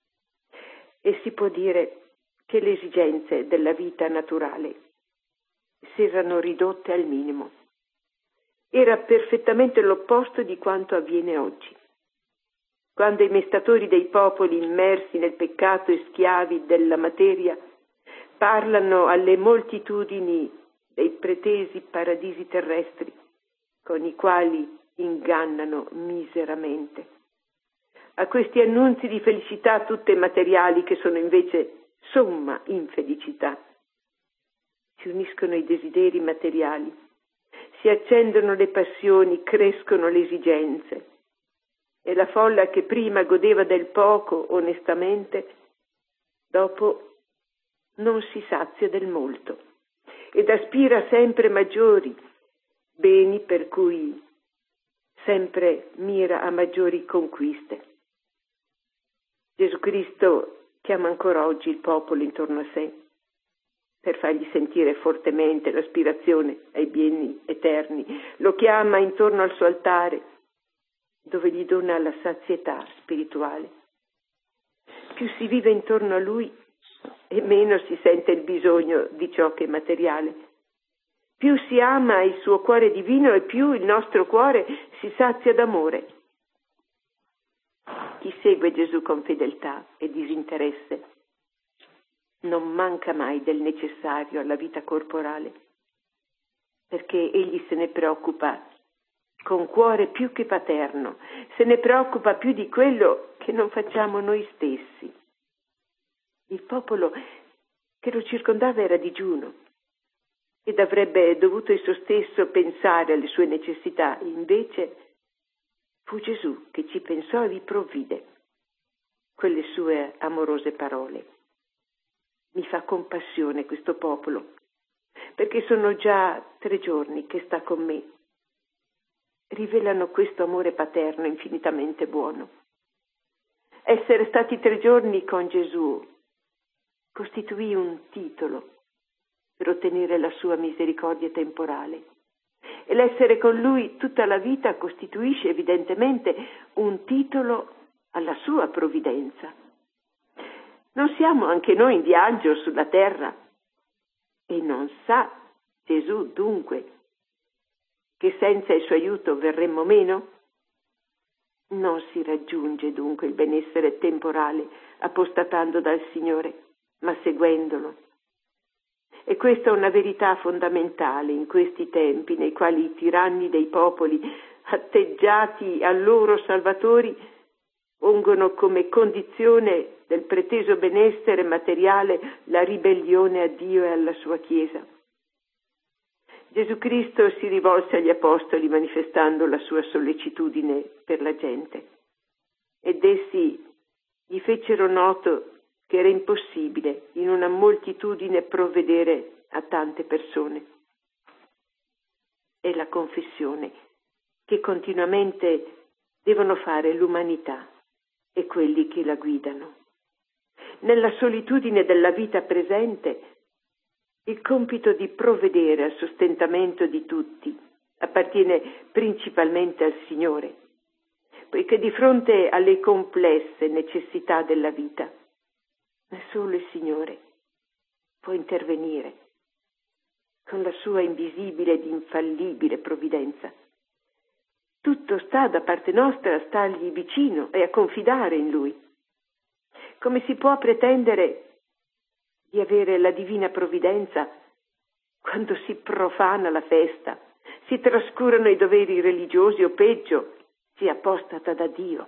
E si può dire che le esigenze della vita naturale si erano ridotte al minimo. Era perfettamente l'opposto di quanto avviene oggi. Quando i mestatori dei popoli immersi nel peccato e schiavi della materia parlano alle moltitudini dei pretesi paradisi terrestri con i quali ingannano miseramente. A questi annunzi di felicità tutte materiali, che sono invece somma infelicità, si uniscono i desideri materiali, si accendono le passioni, crescono le esigenze, e la folla che prima godeva del poco onestamente, dopo non si sazia del molto ed aspira sempre maggiori beni, per cui sempre mira a maggiori conquiste. Gesù Cristo chiama ancora oggi il popolo intorno a sé per fargli sentire fortemente l'aspirazione ai beni eterni. Lo chiama intorno al suo altare, dove gli dona la sazietà spirituale. Più si vive intorno a lui e meno si sente il bisogno di ciò che è materiale. più si ama il suo cuore divino e più il nostro cuore si sazia d'amore. Chi segue Gesù con fedeltà e disinteresse non manca mai del necessario alla vita corporale, perché egli se ne preoccupa con cuore più che paterno, se ne preoccupa più di quello che non facciamo noi stessi. Il popolo che lo circondava era digiuno ed avrebbe dovuto esso stesso pensare alle sue necessità, invece fu Gesù che ci pensò e vi provvide quelle sue amorose parole. Mi fa compassione questo popolo, perché sono già tre giorni che sta con me. Rivelano questo amore paterno infinitamente buono. Essere stati tre giorni con Gesù costituì un titolo per ottenere la sua misericordia temporale. E l'essere con Lui tutta la vita costituisce evidentemente un titolo alla sua provvidenza. Non siamo anche noi in viaggio sulla terra? E non sa Gesù dunque che senza il suo aiuto verremmo meno? Non si raggiunge dunque il benessere temporale apostatando dal Signore, ma seguendolo. E questa è una verità fondamentale in questi tempi nei quali i tiranni dei popoli, atteggiati a loro salvatori, pongono come condizione del preteso benessere materiale la ribellione a Dio e alla sua Chiesa. Gesù Cristo si rivolse agli apostoli manifestando la sua sollecitudine per la gente ed essi gli fecero noto che era impossibile in una moltitudine provvedere a tante persone. È la confessione che continuamente devono fare l'umanità e quelli che la guidano. Nella solitudine della vita presente, il compito di provvedere al sostentamento di tutti appartiene principalmente al Signore, poiché di fronte alle complesse necessità della vita, solo il Signore può intervenire con la sua invisibile ed infallibile provvidenza. Tutto sta da parte nostra a stargli vicino e a confidare in Lui. Come si può pretendere di avere la divina provvidenza quando si profana la festa, si trascurano i doveri religiosi o peggio, si apostata da Dio?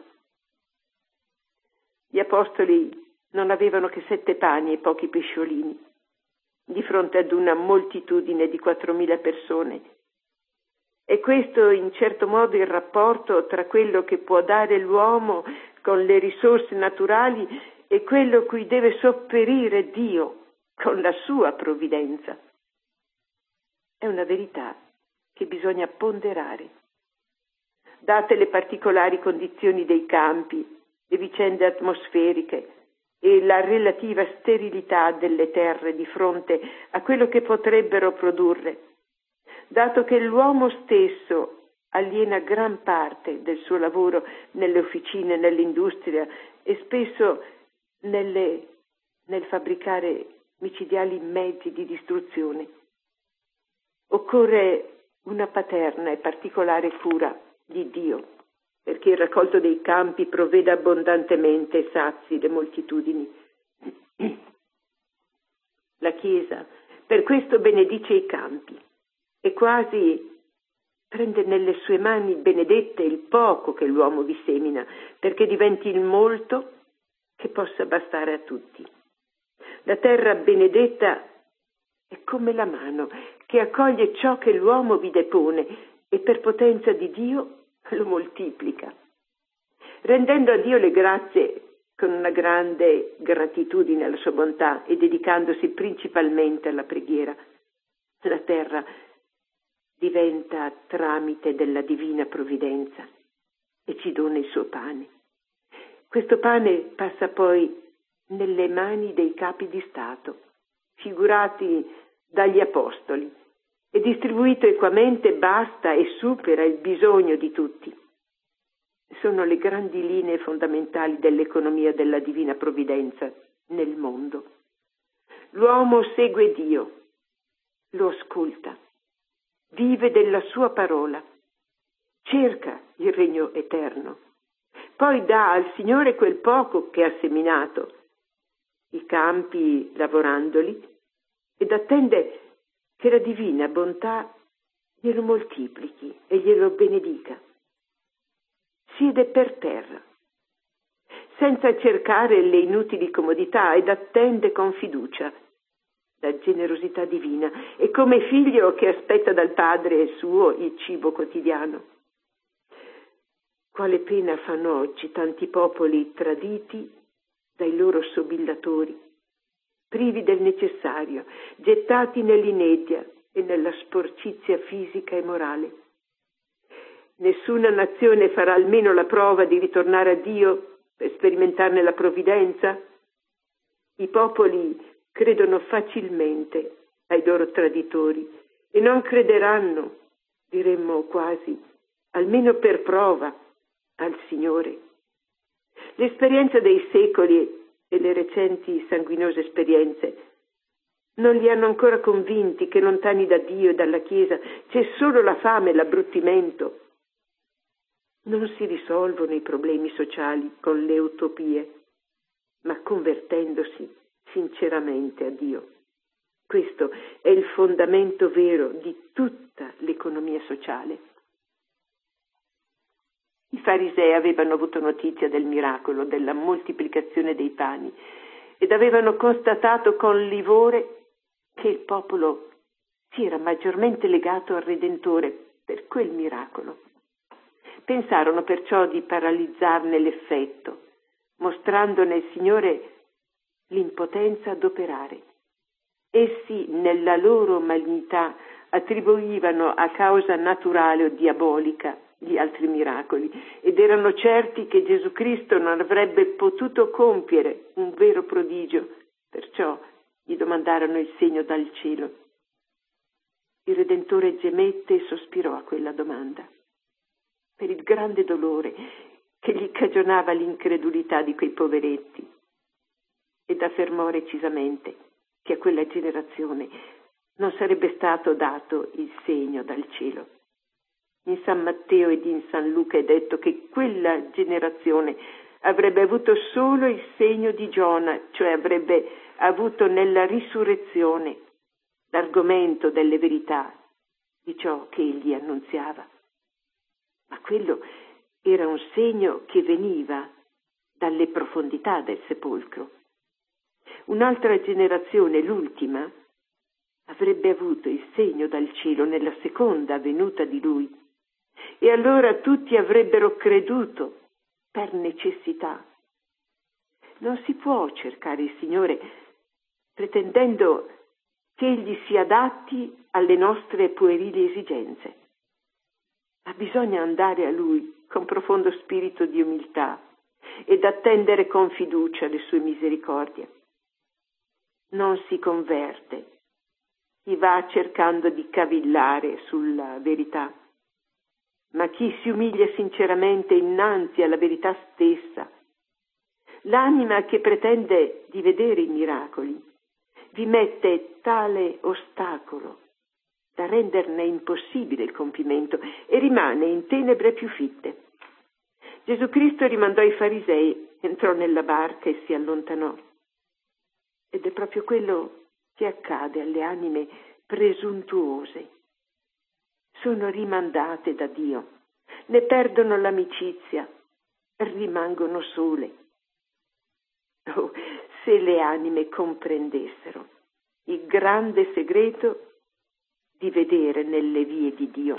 Gli apostoli non avevano che sette pani e pochi pesciolini, di fronte ad una moltitudine di quattromila persone. E questo in certo modo il rapporto tra quello che può dare l'uomo con le risorse naturali e quello cui deve sopperire Dio con la sua provvidenza. È una verità che bisogna ponderare. Date le particolari condizioni dei campi, le vicende atmosferiche, e la relativa sterilità delle terre di fronte a quello che potrebbero produrre, dato che l'uomo stesso aliena gran parte del suo lavoro nelle officine, nell'industria e spesso nelle, nel fabbricare micidiali mezzi di distruzione. Occorre una paterna e particolare cura di Dio, perché il raccolto dei campi provveda abbondantemente e sazi le moltitudini. La Chiesa per questo benedice i campi e quasi prende nelle sue mani benedette il poco che l'uomo vi semina, perché diventi il molto che possa bastare a tutti. La terra benedetta è come la mano che accoglie ciò che l'uomo vi depone e per potenza di Dio lo moltiplica. Rendendo a Dio le grazie con una grande gratitudine alla sua bontà e dedicandosi principalmente alla preghiera, la terra diventa tramite della divina provvidenza e ci dona il suo pane. Questo pane passa poi nelle mani dei capi di Stato, figurati dagli apostoli, e distribuito equamente basta e supera il bisogno di tutti. Sono le grandi linee fondamentali dell'economia della divina provvidenza nel mondo. L'uomo segue Dio, lo ascolta vive della sua parola, cerca il regno eterno, poi dà al Signore quel poco che ha seminato, i campi lavorandoli, ed attende che la divina bontà glielo moltiplichi e glielo benedica. Siede per terra, senza cercare le inutili comodità, ed attende con fiducia la generosità divina, e come figlio che aspetta dal Padre suo il cibo quotidiano. Quale pena fanno oggi tanti popoli traditi dai loro sobillatori, privi del necessario, gettati nell'inedia e nella sporcizia fisica e morale. Nessuna nazione farà almeno la prova di ritornare a Dio per sperimentarne la provvidenza? I popoli credono facilmente ai loro traditori e non crederanno, diremmo quasi, almeno per prova, al Signore. L'esperienza dei secoli e le recenti sanguinose esperienze non li hanno ancora convinti che lontani da Dio e dalla Chiesa c'è solo la fame e l'abbruttimento. Non si risolvono i problemi sociali con le utopie, ma convertendosi sinceramente a Dio. Questo è il fondamento vero di tutta l'economia sociale. I farisei avevano avuto notizia del miracolo della moltiplicazione dei pani ed avevano constatato con livore che il popolo si era maggiormente legato al Redentore per quel miracolo. Pensarono perciò di paralizzarne l'effetto, mostrando nel Signore l'impotenza ad operare. Essi, nella loro malignità, attribuivano a causa naturale o diabolica gli altri miracoli ed erano certi che Gesù Cristo non avrebbe potuto compiere un vero prodigio, perciò gli domandarono il segno dal cielo. Il Redentore gemette e sospirò a quella domanda, per il grande dolore che gli cagionava l'incredulità di quei poveretti, ed affermò recisamente che a quella generazione non sarebbe stato dato il segno dal cielo. In San Matteo ed in San Luca è detto che quella generazione avrebbe avuto solo il segno di Giona, cioè avrebbe avuto nella risurrezione l'argomento delle verità di ciò che egli annunziava. Ma quello era un segno che veniva dalle profondità del sepolcro. Un'altra generazione, l'ultima, avrebbe avuto il segno dal cielo nella seconda venuta di lui, e allora tutti avrebbero creduto per necessità. Non si può cercare il Signore pretendendo che egli si adatti alle nostre puerili esigenze, ma bisogna andare a lui con profondo spirito di umiltà ed attendere con fiducia le sue misericordie. Non si converte chi va cercando di cavillare sulla verità, ma chi si umilia sinceramente innanzi alla verità stessa. L'anima che pretende di vedere i miracoli vi mette tale ostacolo da renderne impossibile il compimento e rimane in tenebre più fitte. Gesù Cristo rimandò i farisei, entrò nella barca e si allontanò. Ed è proprio quello che accade alle anime presuntuose. Sono rimandate da Dio, ne perdono l'amicizia, rimangono sole. Oh, se le anime comprendessero il grande segreto di vedere nelle vie di Dio.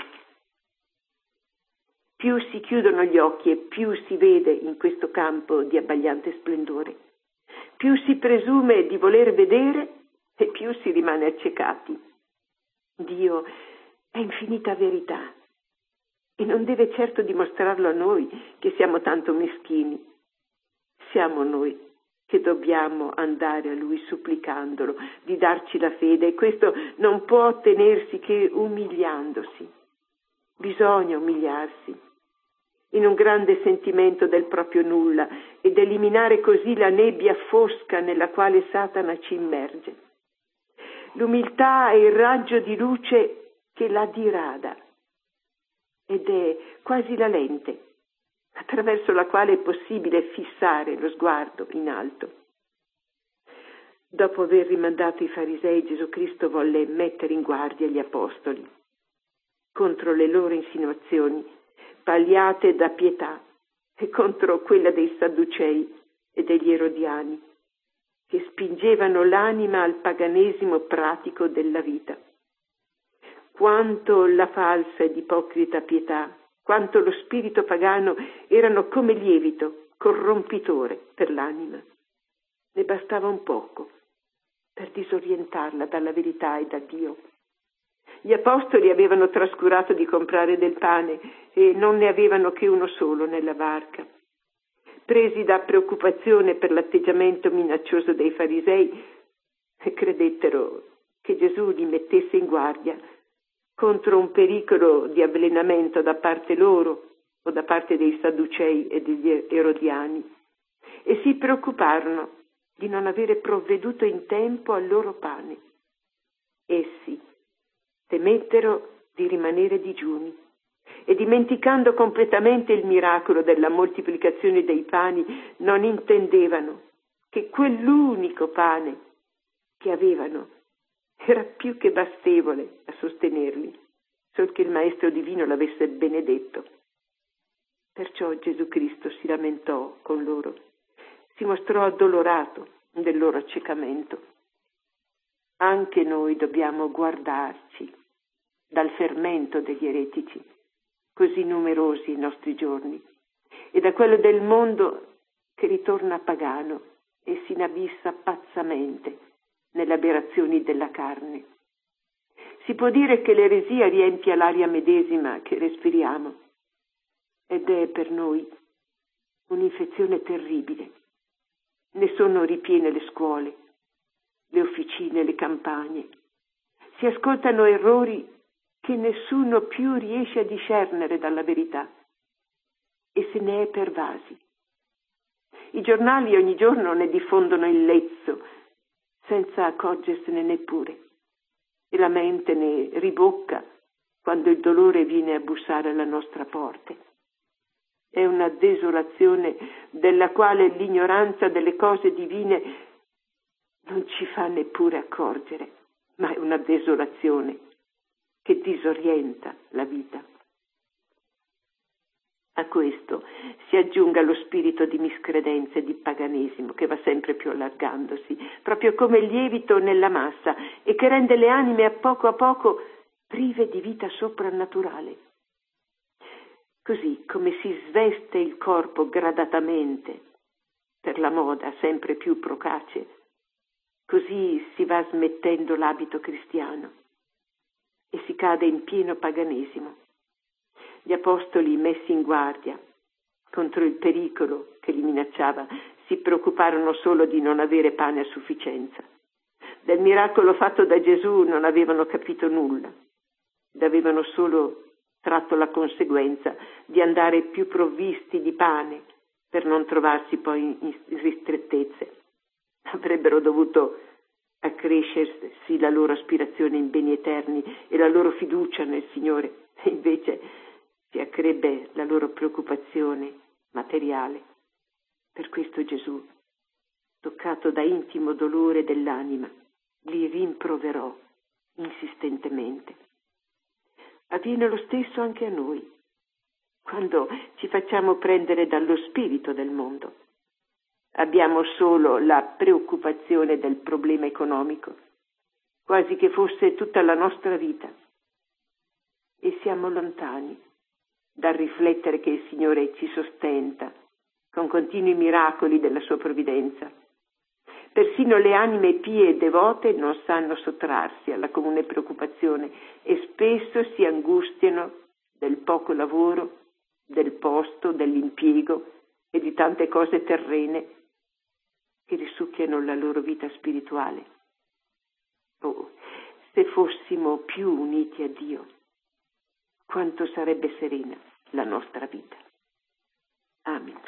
Più si chiudono gli occhi e più si vede in questo campo di abbagliante splendore. Più si presume di voler vedere e più si rimane accecati. Dio è infinita verità e non deve certo dimostrarlo a noi che siamo tanto meschini. Siamo noi che dobbiamo andare a Lui supplicandolo di darci la fede, e questo non può ottenersi che umiliandosi. Bisogna umiliarsi in un grande sentimento del proprio nulla ed eliminare così la nebbia fosca nella quale Satana ci immerge. L'umiltà è il raggio di luce che la dirada, ed è quasi la lente attraverso la quale è possibile fissare lo sguardo in alto. Dopo aver rimandato i farisei, Gesù Cristo volle mettere in guardia gli apostoli contro le loro insinuazioni, palliate da pietà, e contro quella dei Sadducei e degli Erodiani, che spingevano l'anima al paganesimo pratico della vita. Quanto la falsa ed ipocrita pietà, quanto lo spirito pagano erano come lievito, corrompitore per l'anima. Ne bastava un poco per disorientarla dalla verità e da Dio. Gli apostoli avevano trascurato di comprare del pane e non ne avevano che uno solo nella barca. Presi da preoccupazione per l'atteggiamento minaccioso dei farisei, credettero che Gesù li mettesse in guardia contro un pericolo di avvelenamento da parte loro o da parte dei Sadducei e degli Erodiani, e si preoccuparono di non avere provveduto in tempo al loro pane. Essi temettero di rimanere digiuni e, dimenticando completamente il miracolo della moltiplicazione dei pani, non intendevano che quell'unico pane che avevano era più che bastevole a sostenerli, sol che il Maestro Divino l'avesse benedetto. Perciò Gesù Cristo si lamentò con loro, si mostrò addolorato del loro accecamento. Anche noi dobbiamo guardarci dal fermento degli eretici, così numerosi i nostri giorni, e da quello del mondo che ritorna pagano e si inabissa pazzamente nelle aberrazioni della carne. Si può dire che l'eresia riempia l'aria medesima che respiriamo, ed è per noi un'infezione terribile. Ne sono ripiene le scuole, le officine, le campagne. Si ascoltano errori che nessuno più riesce a discernere dalla verità, e se ne è pervasi. I giornali ogni giorno ne diffondono il lezzo, senza accorgersene neppure, e la mente ne ribocca quando il dolore viene a bussare alla nostra porta. È una desolazione della quale l'ignoranza delle cose divine non ci fa neppure accorgere, ma è una desolazione che disorienta la vita. A questo si aggiunga lo spirito di miscredenza e di paganesimo che va sempre più allargandosi, proprio come il lievito nella massa, e che rende le anime a poco a poco prive di vita soprannaturale. Così come si sveste il corpo gradatamente per la moda sempre più procace, così si va smettendo l'abito cristiano e si cade in pieno paganesimo. Gli apostoli, messi in guardia contro il pericolo che li minacciava, si preoccuparono solo di non avere pane a sufficienza. Del miracolo fatto da Gesù non avevano capito nulla, ed avevano solo tratto la conseguenza di andare più provvisti di pane per non trovarsi poi in ristrettezze. Avrebbero dovuto accrescersi la loro aspirazione in beni eterni e la loro fiducia nel Signore, e invece si accrebbe la loro preoccupazione materiale. Per questo Gesù, toccato da intimo dolore dell'anima, li rimproverò insistentemente. Avviene lo stesso anche a noi, quando ci facciamo prendere dallo spirito del mondo. Abbiamo solo la preoccupazione del problema economico, quasi che fosse tutta la nostra vita, e siamo lontani dal riflettere che il Signore ci sostenta con continui miracoli della sua provvidenza. Persino le anime pie e devote non sanno sottrarsi alla comune preoccupazione e spesso si angustiano del poco lavoro, del posto, dell'impiego e di tante cose terrene che risucchiano la loro vita spirituale. Oh, se fossimo più uniti a Dio, quanto sarebbe serena la nostra vita. Amen.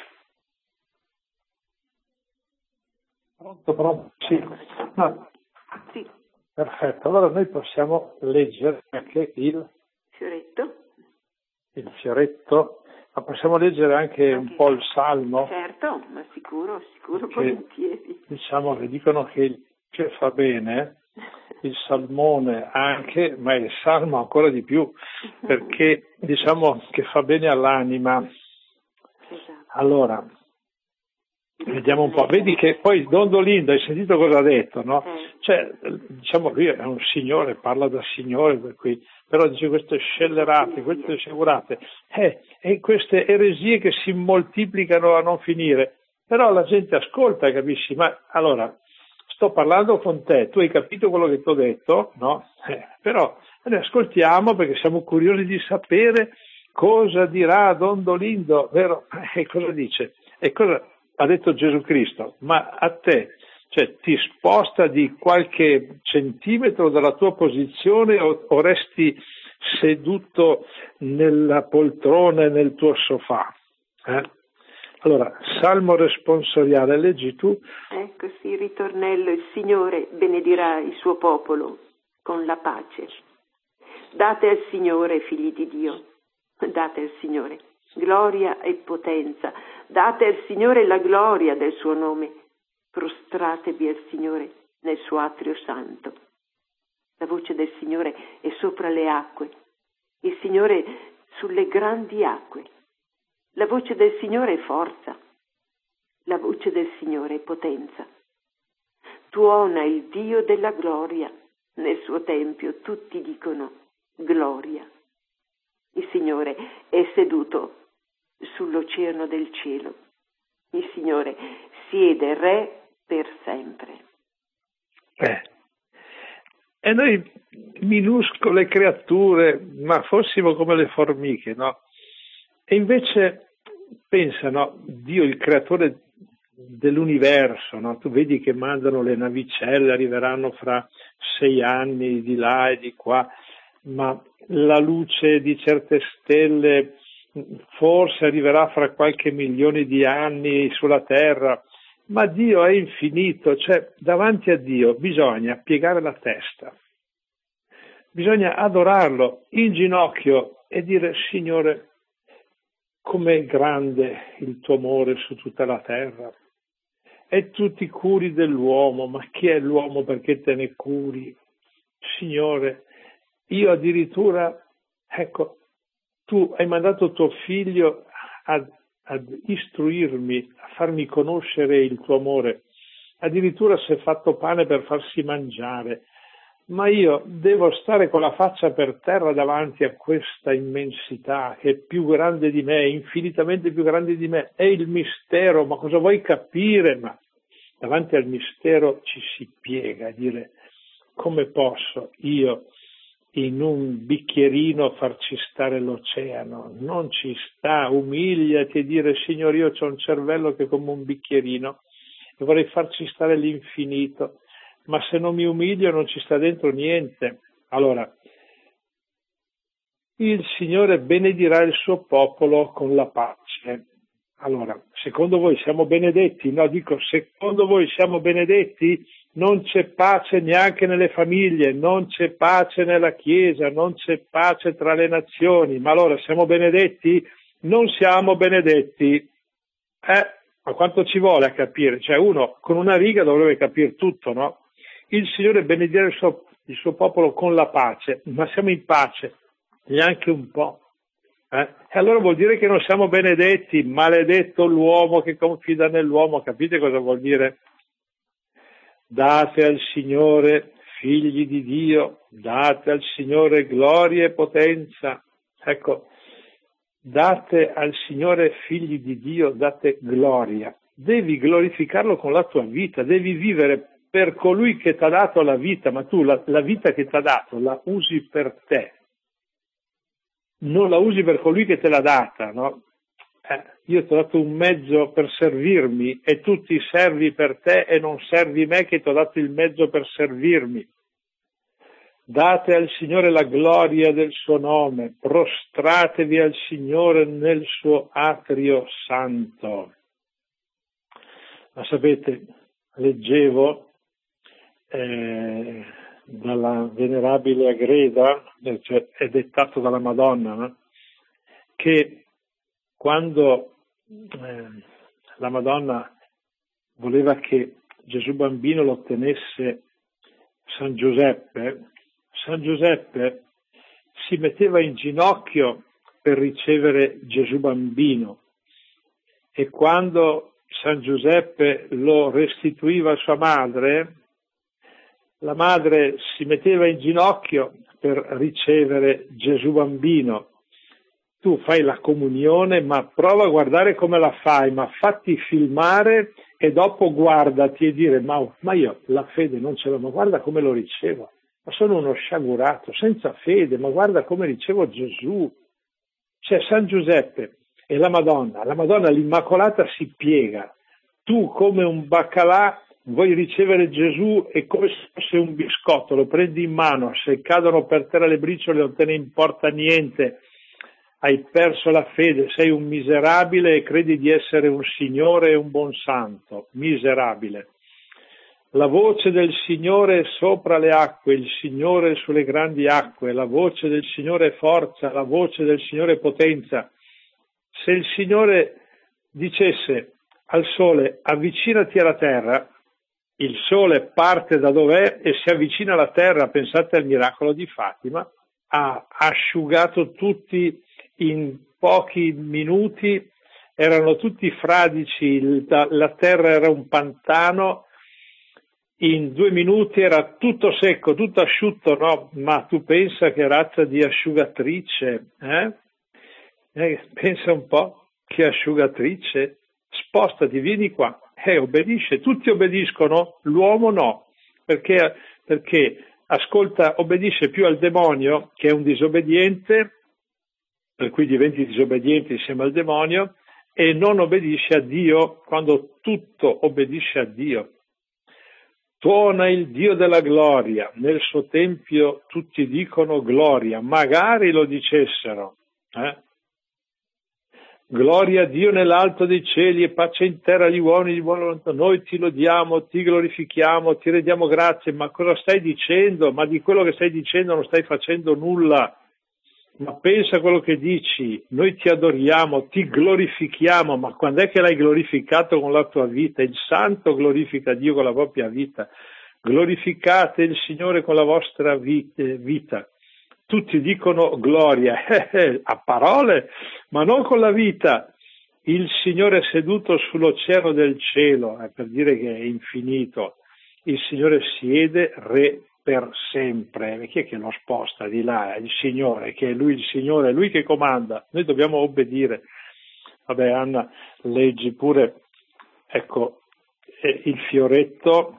Pronto, pronto? Sì. No. Sì. Perfetto, allora noi possiamo leggere anche il fioretto. Il fioretto, ma possiamo leggere anche, anche un po' il Salmo? Certo, ma sicuro, sicuro, volentieri. Diciamo che dicono che il che fa bene, il salmone anche, ma il salmo ancora di più, perché diciamo che fa bene all'anima. Esatto. Allora, vediamo un po', vedi che poi Don Dolindo, hai sentito cosa ha detto, no? Cioè, diciamo, lui è un signore, parla da signore, per cui, però dice queste scellerate, queste sciagurate, eh, e queste eresie che si moltiplicano a non finire, però la gente ascolta, capisci? Ma allora, sto parlando con te, tu hai capito quello che ti ho detto, no? Eh, però ne ascoltiamo perché siamo curiosi di sapere cosa dirà Don Dolindo, vero? E cosa dice? E cosa ha detto Gesù Cristo? Ma a te, cioè, ti sposta di qualche centimetro dalla tua posizione o, o resti seduto nella poltrona e nel tuo sofà? Eh? Allora, Salmo responsoriale, leggi tu. Ecco sì, ritornello, il Signore benedirà il suo popolo con la pace. Date al Signore, figli di Dio, date al Signore gloria e potenza, date al Signore la gloria del suo nome, prostratevi al Signore nel suo atrio santo. La voce del Signore è sopra le acque, il Signore sulle grandi acque. La voce del Signore è forza, la voce del Signore è potenza. Tuona il Dio della gloria, nel suo tempio tutti dicono gloria. Il Signore è seduto sull'oceano del cielo, il Signore siede re per sempre. Eh. E noi minuscole creature, ma fossimo come le formiche, no? E invece pensano, Dio, il creatore dell'universo, no? Tu vedi che mandano le navicelle, arriveranno fra sei anni di là e di qua, ma la luce di certe stelle forse arriverà fra qualche milione di anni sulla Terra, ma Dio è infinito, cioè davanti a Dio bisogna piegare la testa, bisogna adorarlo in ginocchio e dire: Signore, com'è grande il tuo amore su tutta la terra, e tu ti curi dell'uomo, ma chi è l'uomo perché te ne curi? Signore, io addirittura, ecco, tu hai mandato tuo figlio ad, ad istruirmi, a farmi conoscere il tuo amore, addirittura si è fatto pane per farsi mangiare, ma io devo stare con la faccia per terra davanti a questa immensità che è più grande di me, infinitamente più grande di me, è il mistero, ma cosa vuoi capire? Ma davanti al mistero ci si piega a dire: come posso io in un bicchierino farci stare l'oceano? Non ci sta, umiliati e dire: Signore, io c'ho un cervello che è come un bicchierino e vorrei farci stare l'infinito, ma se non mi umilio non ci sta dentro niente. Allora, il Signore benedirà il suo popolo con la pace. Allora, secondo voi siamo benedetti? No, dico, secondo voi siamo benedetti? Non c'è pace neanche nelle famiglie, non c'è pace nella Chiesa, non c'è pace tra le nazioni. Ma allora siamo benedetti? Non siamo benedetti. Eh, ma quanto ci vuole a capire? Cioè uno con una riga dovrebbe capire tutto, no? Il Signore benedirà il suo, il suo popolo con la pace, ma siamo in pace? Neanche un po'. Eh? E allora vuol dire che non siamo benedetti, maledetto l'uomo che confida nell'uomo. Capite cosa vuol dire? Date al Signore, figli di Dio, date al Signore gloria e potenza. Ecco, date al Signore, figli di Dio, date gloria. Devi glorificarlo con la tua vita, devi vivere per colui che ti ha dato la vita, ma tu la, la vita che ti ha dato la usi per te. Non la usi per colui che te l'ha data, no? Eh, io ti ho dato un mezzo per servirmi e tu ti servi per te e non servi me che ti ho dato il mezzo per servirmi. Date al Signore la gloria del suo nome, prostratevi al Signore nel suo atrio santo. Ma sapete, leggevo eh, dalla venerabile Agreda, cioè è dettato dalla Madonna, no? Che quando eh, la Madonna voleva che Gesù bambino lo ottenesse San Giuseppe, San Giuseppe si metteva in ginocchio per ricevere Gesù bambino, e quando San Giuseppe lo restituiva a sua madre, la madre si metteva in ginocchio per ricevere Gesù bambino. Tu fai la comunione, ma prova a guardare come la fai, ma fatti filmare e dopo guardati e dire ma, ma io la fede non ce l'ho, ma guarda come lo ricevo, ma sono uno sciagurato, senza fede, ma guarda come ricevo Gesù. C'è San Giuseppe e la Madonna, la Madonna l'Immacolata si piega, tu come un baccalà vuoi ricevere Gesù e come se fosse un biscotto, lo prendi in mano, se cadono per terra le briciole non te ne importa niente, hai perso la fede, sei un miserabile e credi di essere un Signore e un buon santo, miserabile. La voce del Signore è sopra le acque, il Signore è sulle grandi acque, la voce del Signore è forza, la voce del Signore è potenza. Se il Signore dicesse al sole avvicinati alla terra, il sole parte da dov'è e si avvicina alla terra, pensate al miracolo di Fatima, ha asciugato tutti in pochi minuti, erano tutti fradici, la terra era un pantano, in due minuti era tutto secco, tutto asciutto, no? Ma tu pensa che razza di asciugatrice, eh? Eh, pensa un po', che asciugatrice, spostati, vieni qua, eh, obbedisce, tutti obbediscono, l'uomo no, perché, perché ascolta, obbedisce più al demonio, che è un disobbediente, per cui diventi disobbediente insieme al demonio, e non obbedisce a Dio quando tutto obbedisce a Dio. Tuona il Dio della gloria, nel suo tempio tutti dicono gloria, magari lo dicessero, eh? Gloria a Dio nell'alto dei cieli e pace in terra agli uomini di buona volontà. Noi ti lodiamo, ti glorifichiamo, ti rendiamo grazie. Ma cosa stai dicendo? Ma di quello che stai dicendo non stai facendo nulla. Ma pensa a quello che dici. Noi ti adoriamo, ti glorifichiamo. Ma quando è che l'hai glorificato con la tua vita? Il santo glorifica Dio con la propria vita. Glorificate il Signore con la vostra vita. Tutti dicono gloria, eh, eh, a parole, ma non con la vita. Il Signore è seduto sull'oceano del cielo, eh, per dire che è infinito. Il Signore siede re per sempre. E chi è che lo sposta di là? È il Signore, che è Lui il Signore, è Lui che comanda. Noi dobbiamo obbedire. Vabbè, Anna, leggi pure, ecco, eh, il fioretto.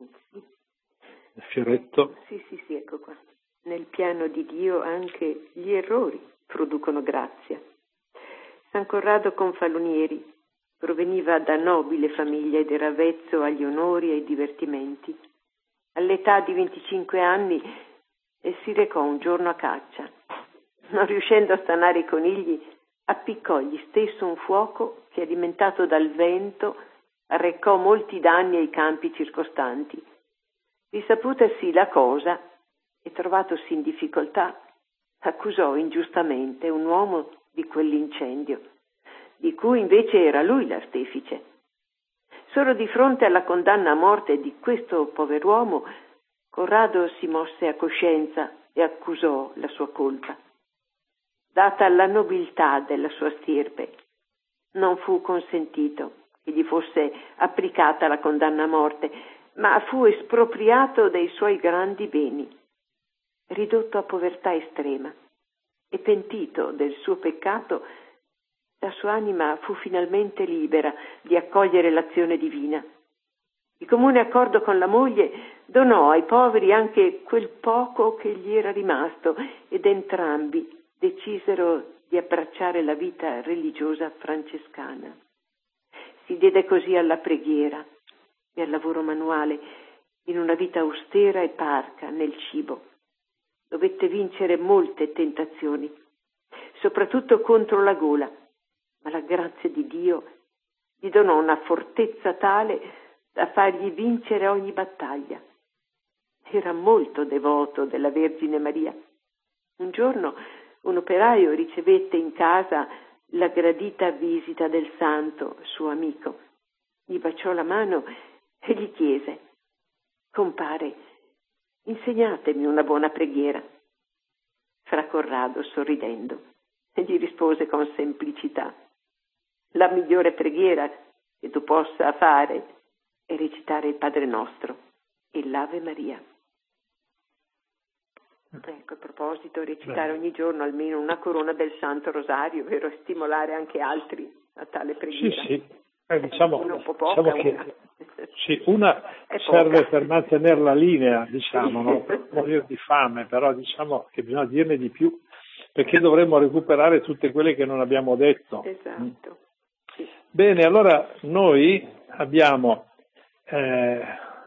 Il fioretto. Sì, sì, sì, ecco qua. Nel piano di Dio anche gli errori producono grazia. San Corrado Confalonieri proveniva da nobile famiglia ed era avvezzo agli onori e ai divertimenti. All'età di venticinque anni si recò un giorno a caccia. Non riuscendo a stanare i conigli, appiccò gli stesso un fuoco che, alimentato dal vento, arrecò molti danni ai campi circostanti. Risaputasi la cosa e trovatosi in difficoltà, accusò ingiustamente un uomo di quell'incendio, di cui invece era lui l'artefice. Solo di fronte alla condanna a morte di questo pover'uomo, Corrado si mosse a coscienza e accusò la sua colpa. Data la nobiltà della sua stirpe, non fu consentito che gli fosse applicata la condanna a morte, ma fu espropriato dei suoi grandi beni. Ridotto a povertà estrema e pentito del suo peccato, la sua anima fu finalmente libera di accogliere l'azione divina. Di comune accordo con la moglie donò ai poveri anche quel poco che gli era rimasto ed entrambi decisero di abbracciare la vita religiosa francescana. Si diede così alla preghiera e al lavoro manuale in una vita austera e parca nel cibo. Dovette vincere molte tentazioni, soprattutto contro la gola, ma la grazia di Dio gli donò una fortezza tale da fargli vincere ogni battaglia. Era molto devoto della Vergine Maria. Un giorno un operaio ricevette in casa la gradita visita del santo, suo amico. Gli baciò la mano e gli chiese: «Compare, insegnatemi una buona preghiera». Fra Corrado, sorridendo, gli rispose con semplicità: «La migliore preghiera che tu possa fare è recitare il Padre Nostro e l'Ave Maria». Ecco, a proposito, recitare ogni giorno almeno una corona del Santo Rosario, vero? E stimolare anche altri a tale preghiera. Sì, sì. Eh, diciamo, una un po' poca, diciamo che una. Sì, una serve per mantenere la linea, diciamo, no? Per morire di fame, però diciamo che bisogna dirne di più, perché dovremmo recuperare tutte quelle che non abbiamo detto. Esatto. Sì. Bene, allora noi abbiamo eh,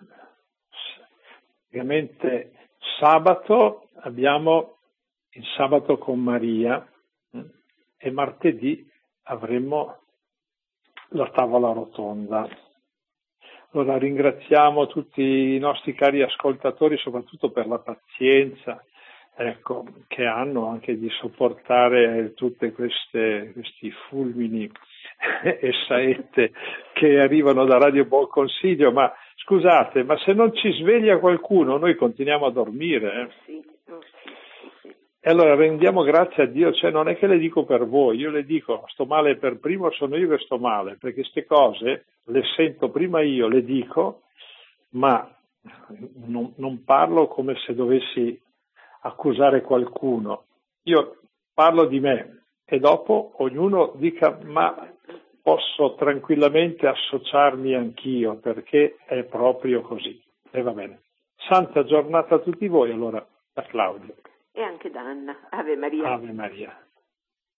ovviamente sabato abbiamo il sabato con Maria e martedì avremo la tavola rotonda. Allora ringraziamo tutti i nostri cari ascoltatori, soprattutto per la pazienza, ecco, che hanno anche di sopportare tutte queste questi fulmini e saette che arrivano da Radio Buon Consiglio, ma scusate, ma se non ci sveglia qualcuno noi continuiamo a dormire. Eh? Sì, oh, sì, sì, sì. E allora rendiamo grazie a Dio, cioè non è che le dico per voi, io le dico sto male per primo, sono io che sto male, perché queste cose le sento prima io, le dico, ma non, non parlo come se dovessi accusare qualcuno, io parlo di me e dopo ognuno dica ma posso tranquillamente associarmi anch'io perché è proprio così. E va bene. Santa giornata a tutti voi, allora da Claudio. E anche da Anna. Ave Maria. Ave Maria.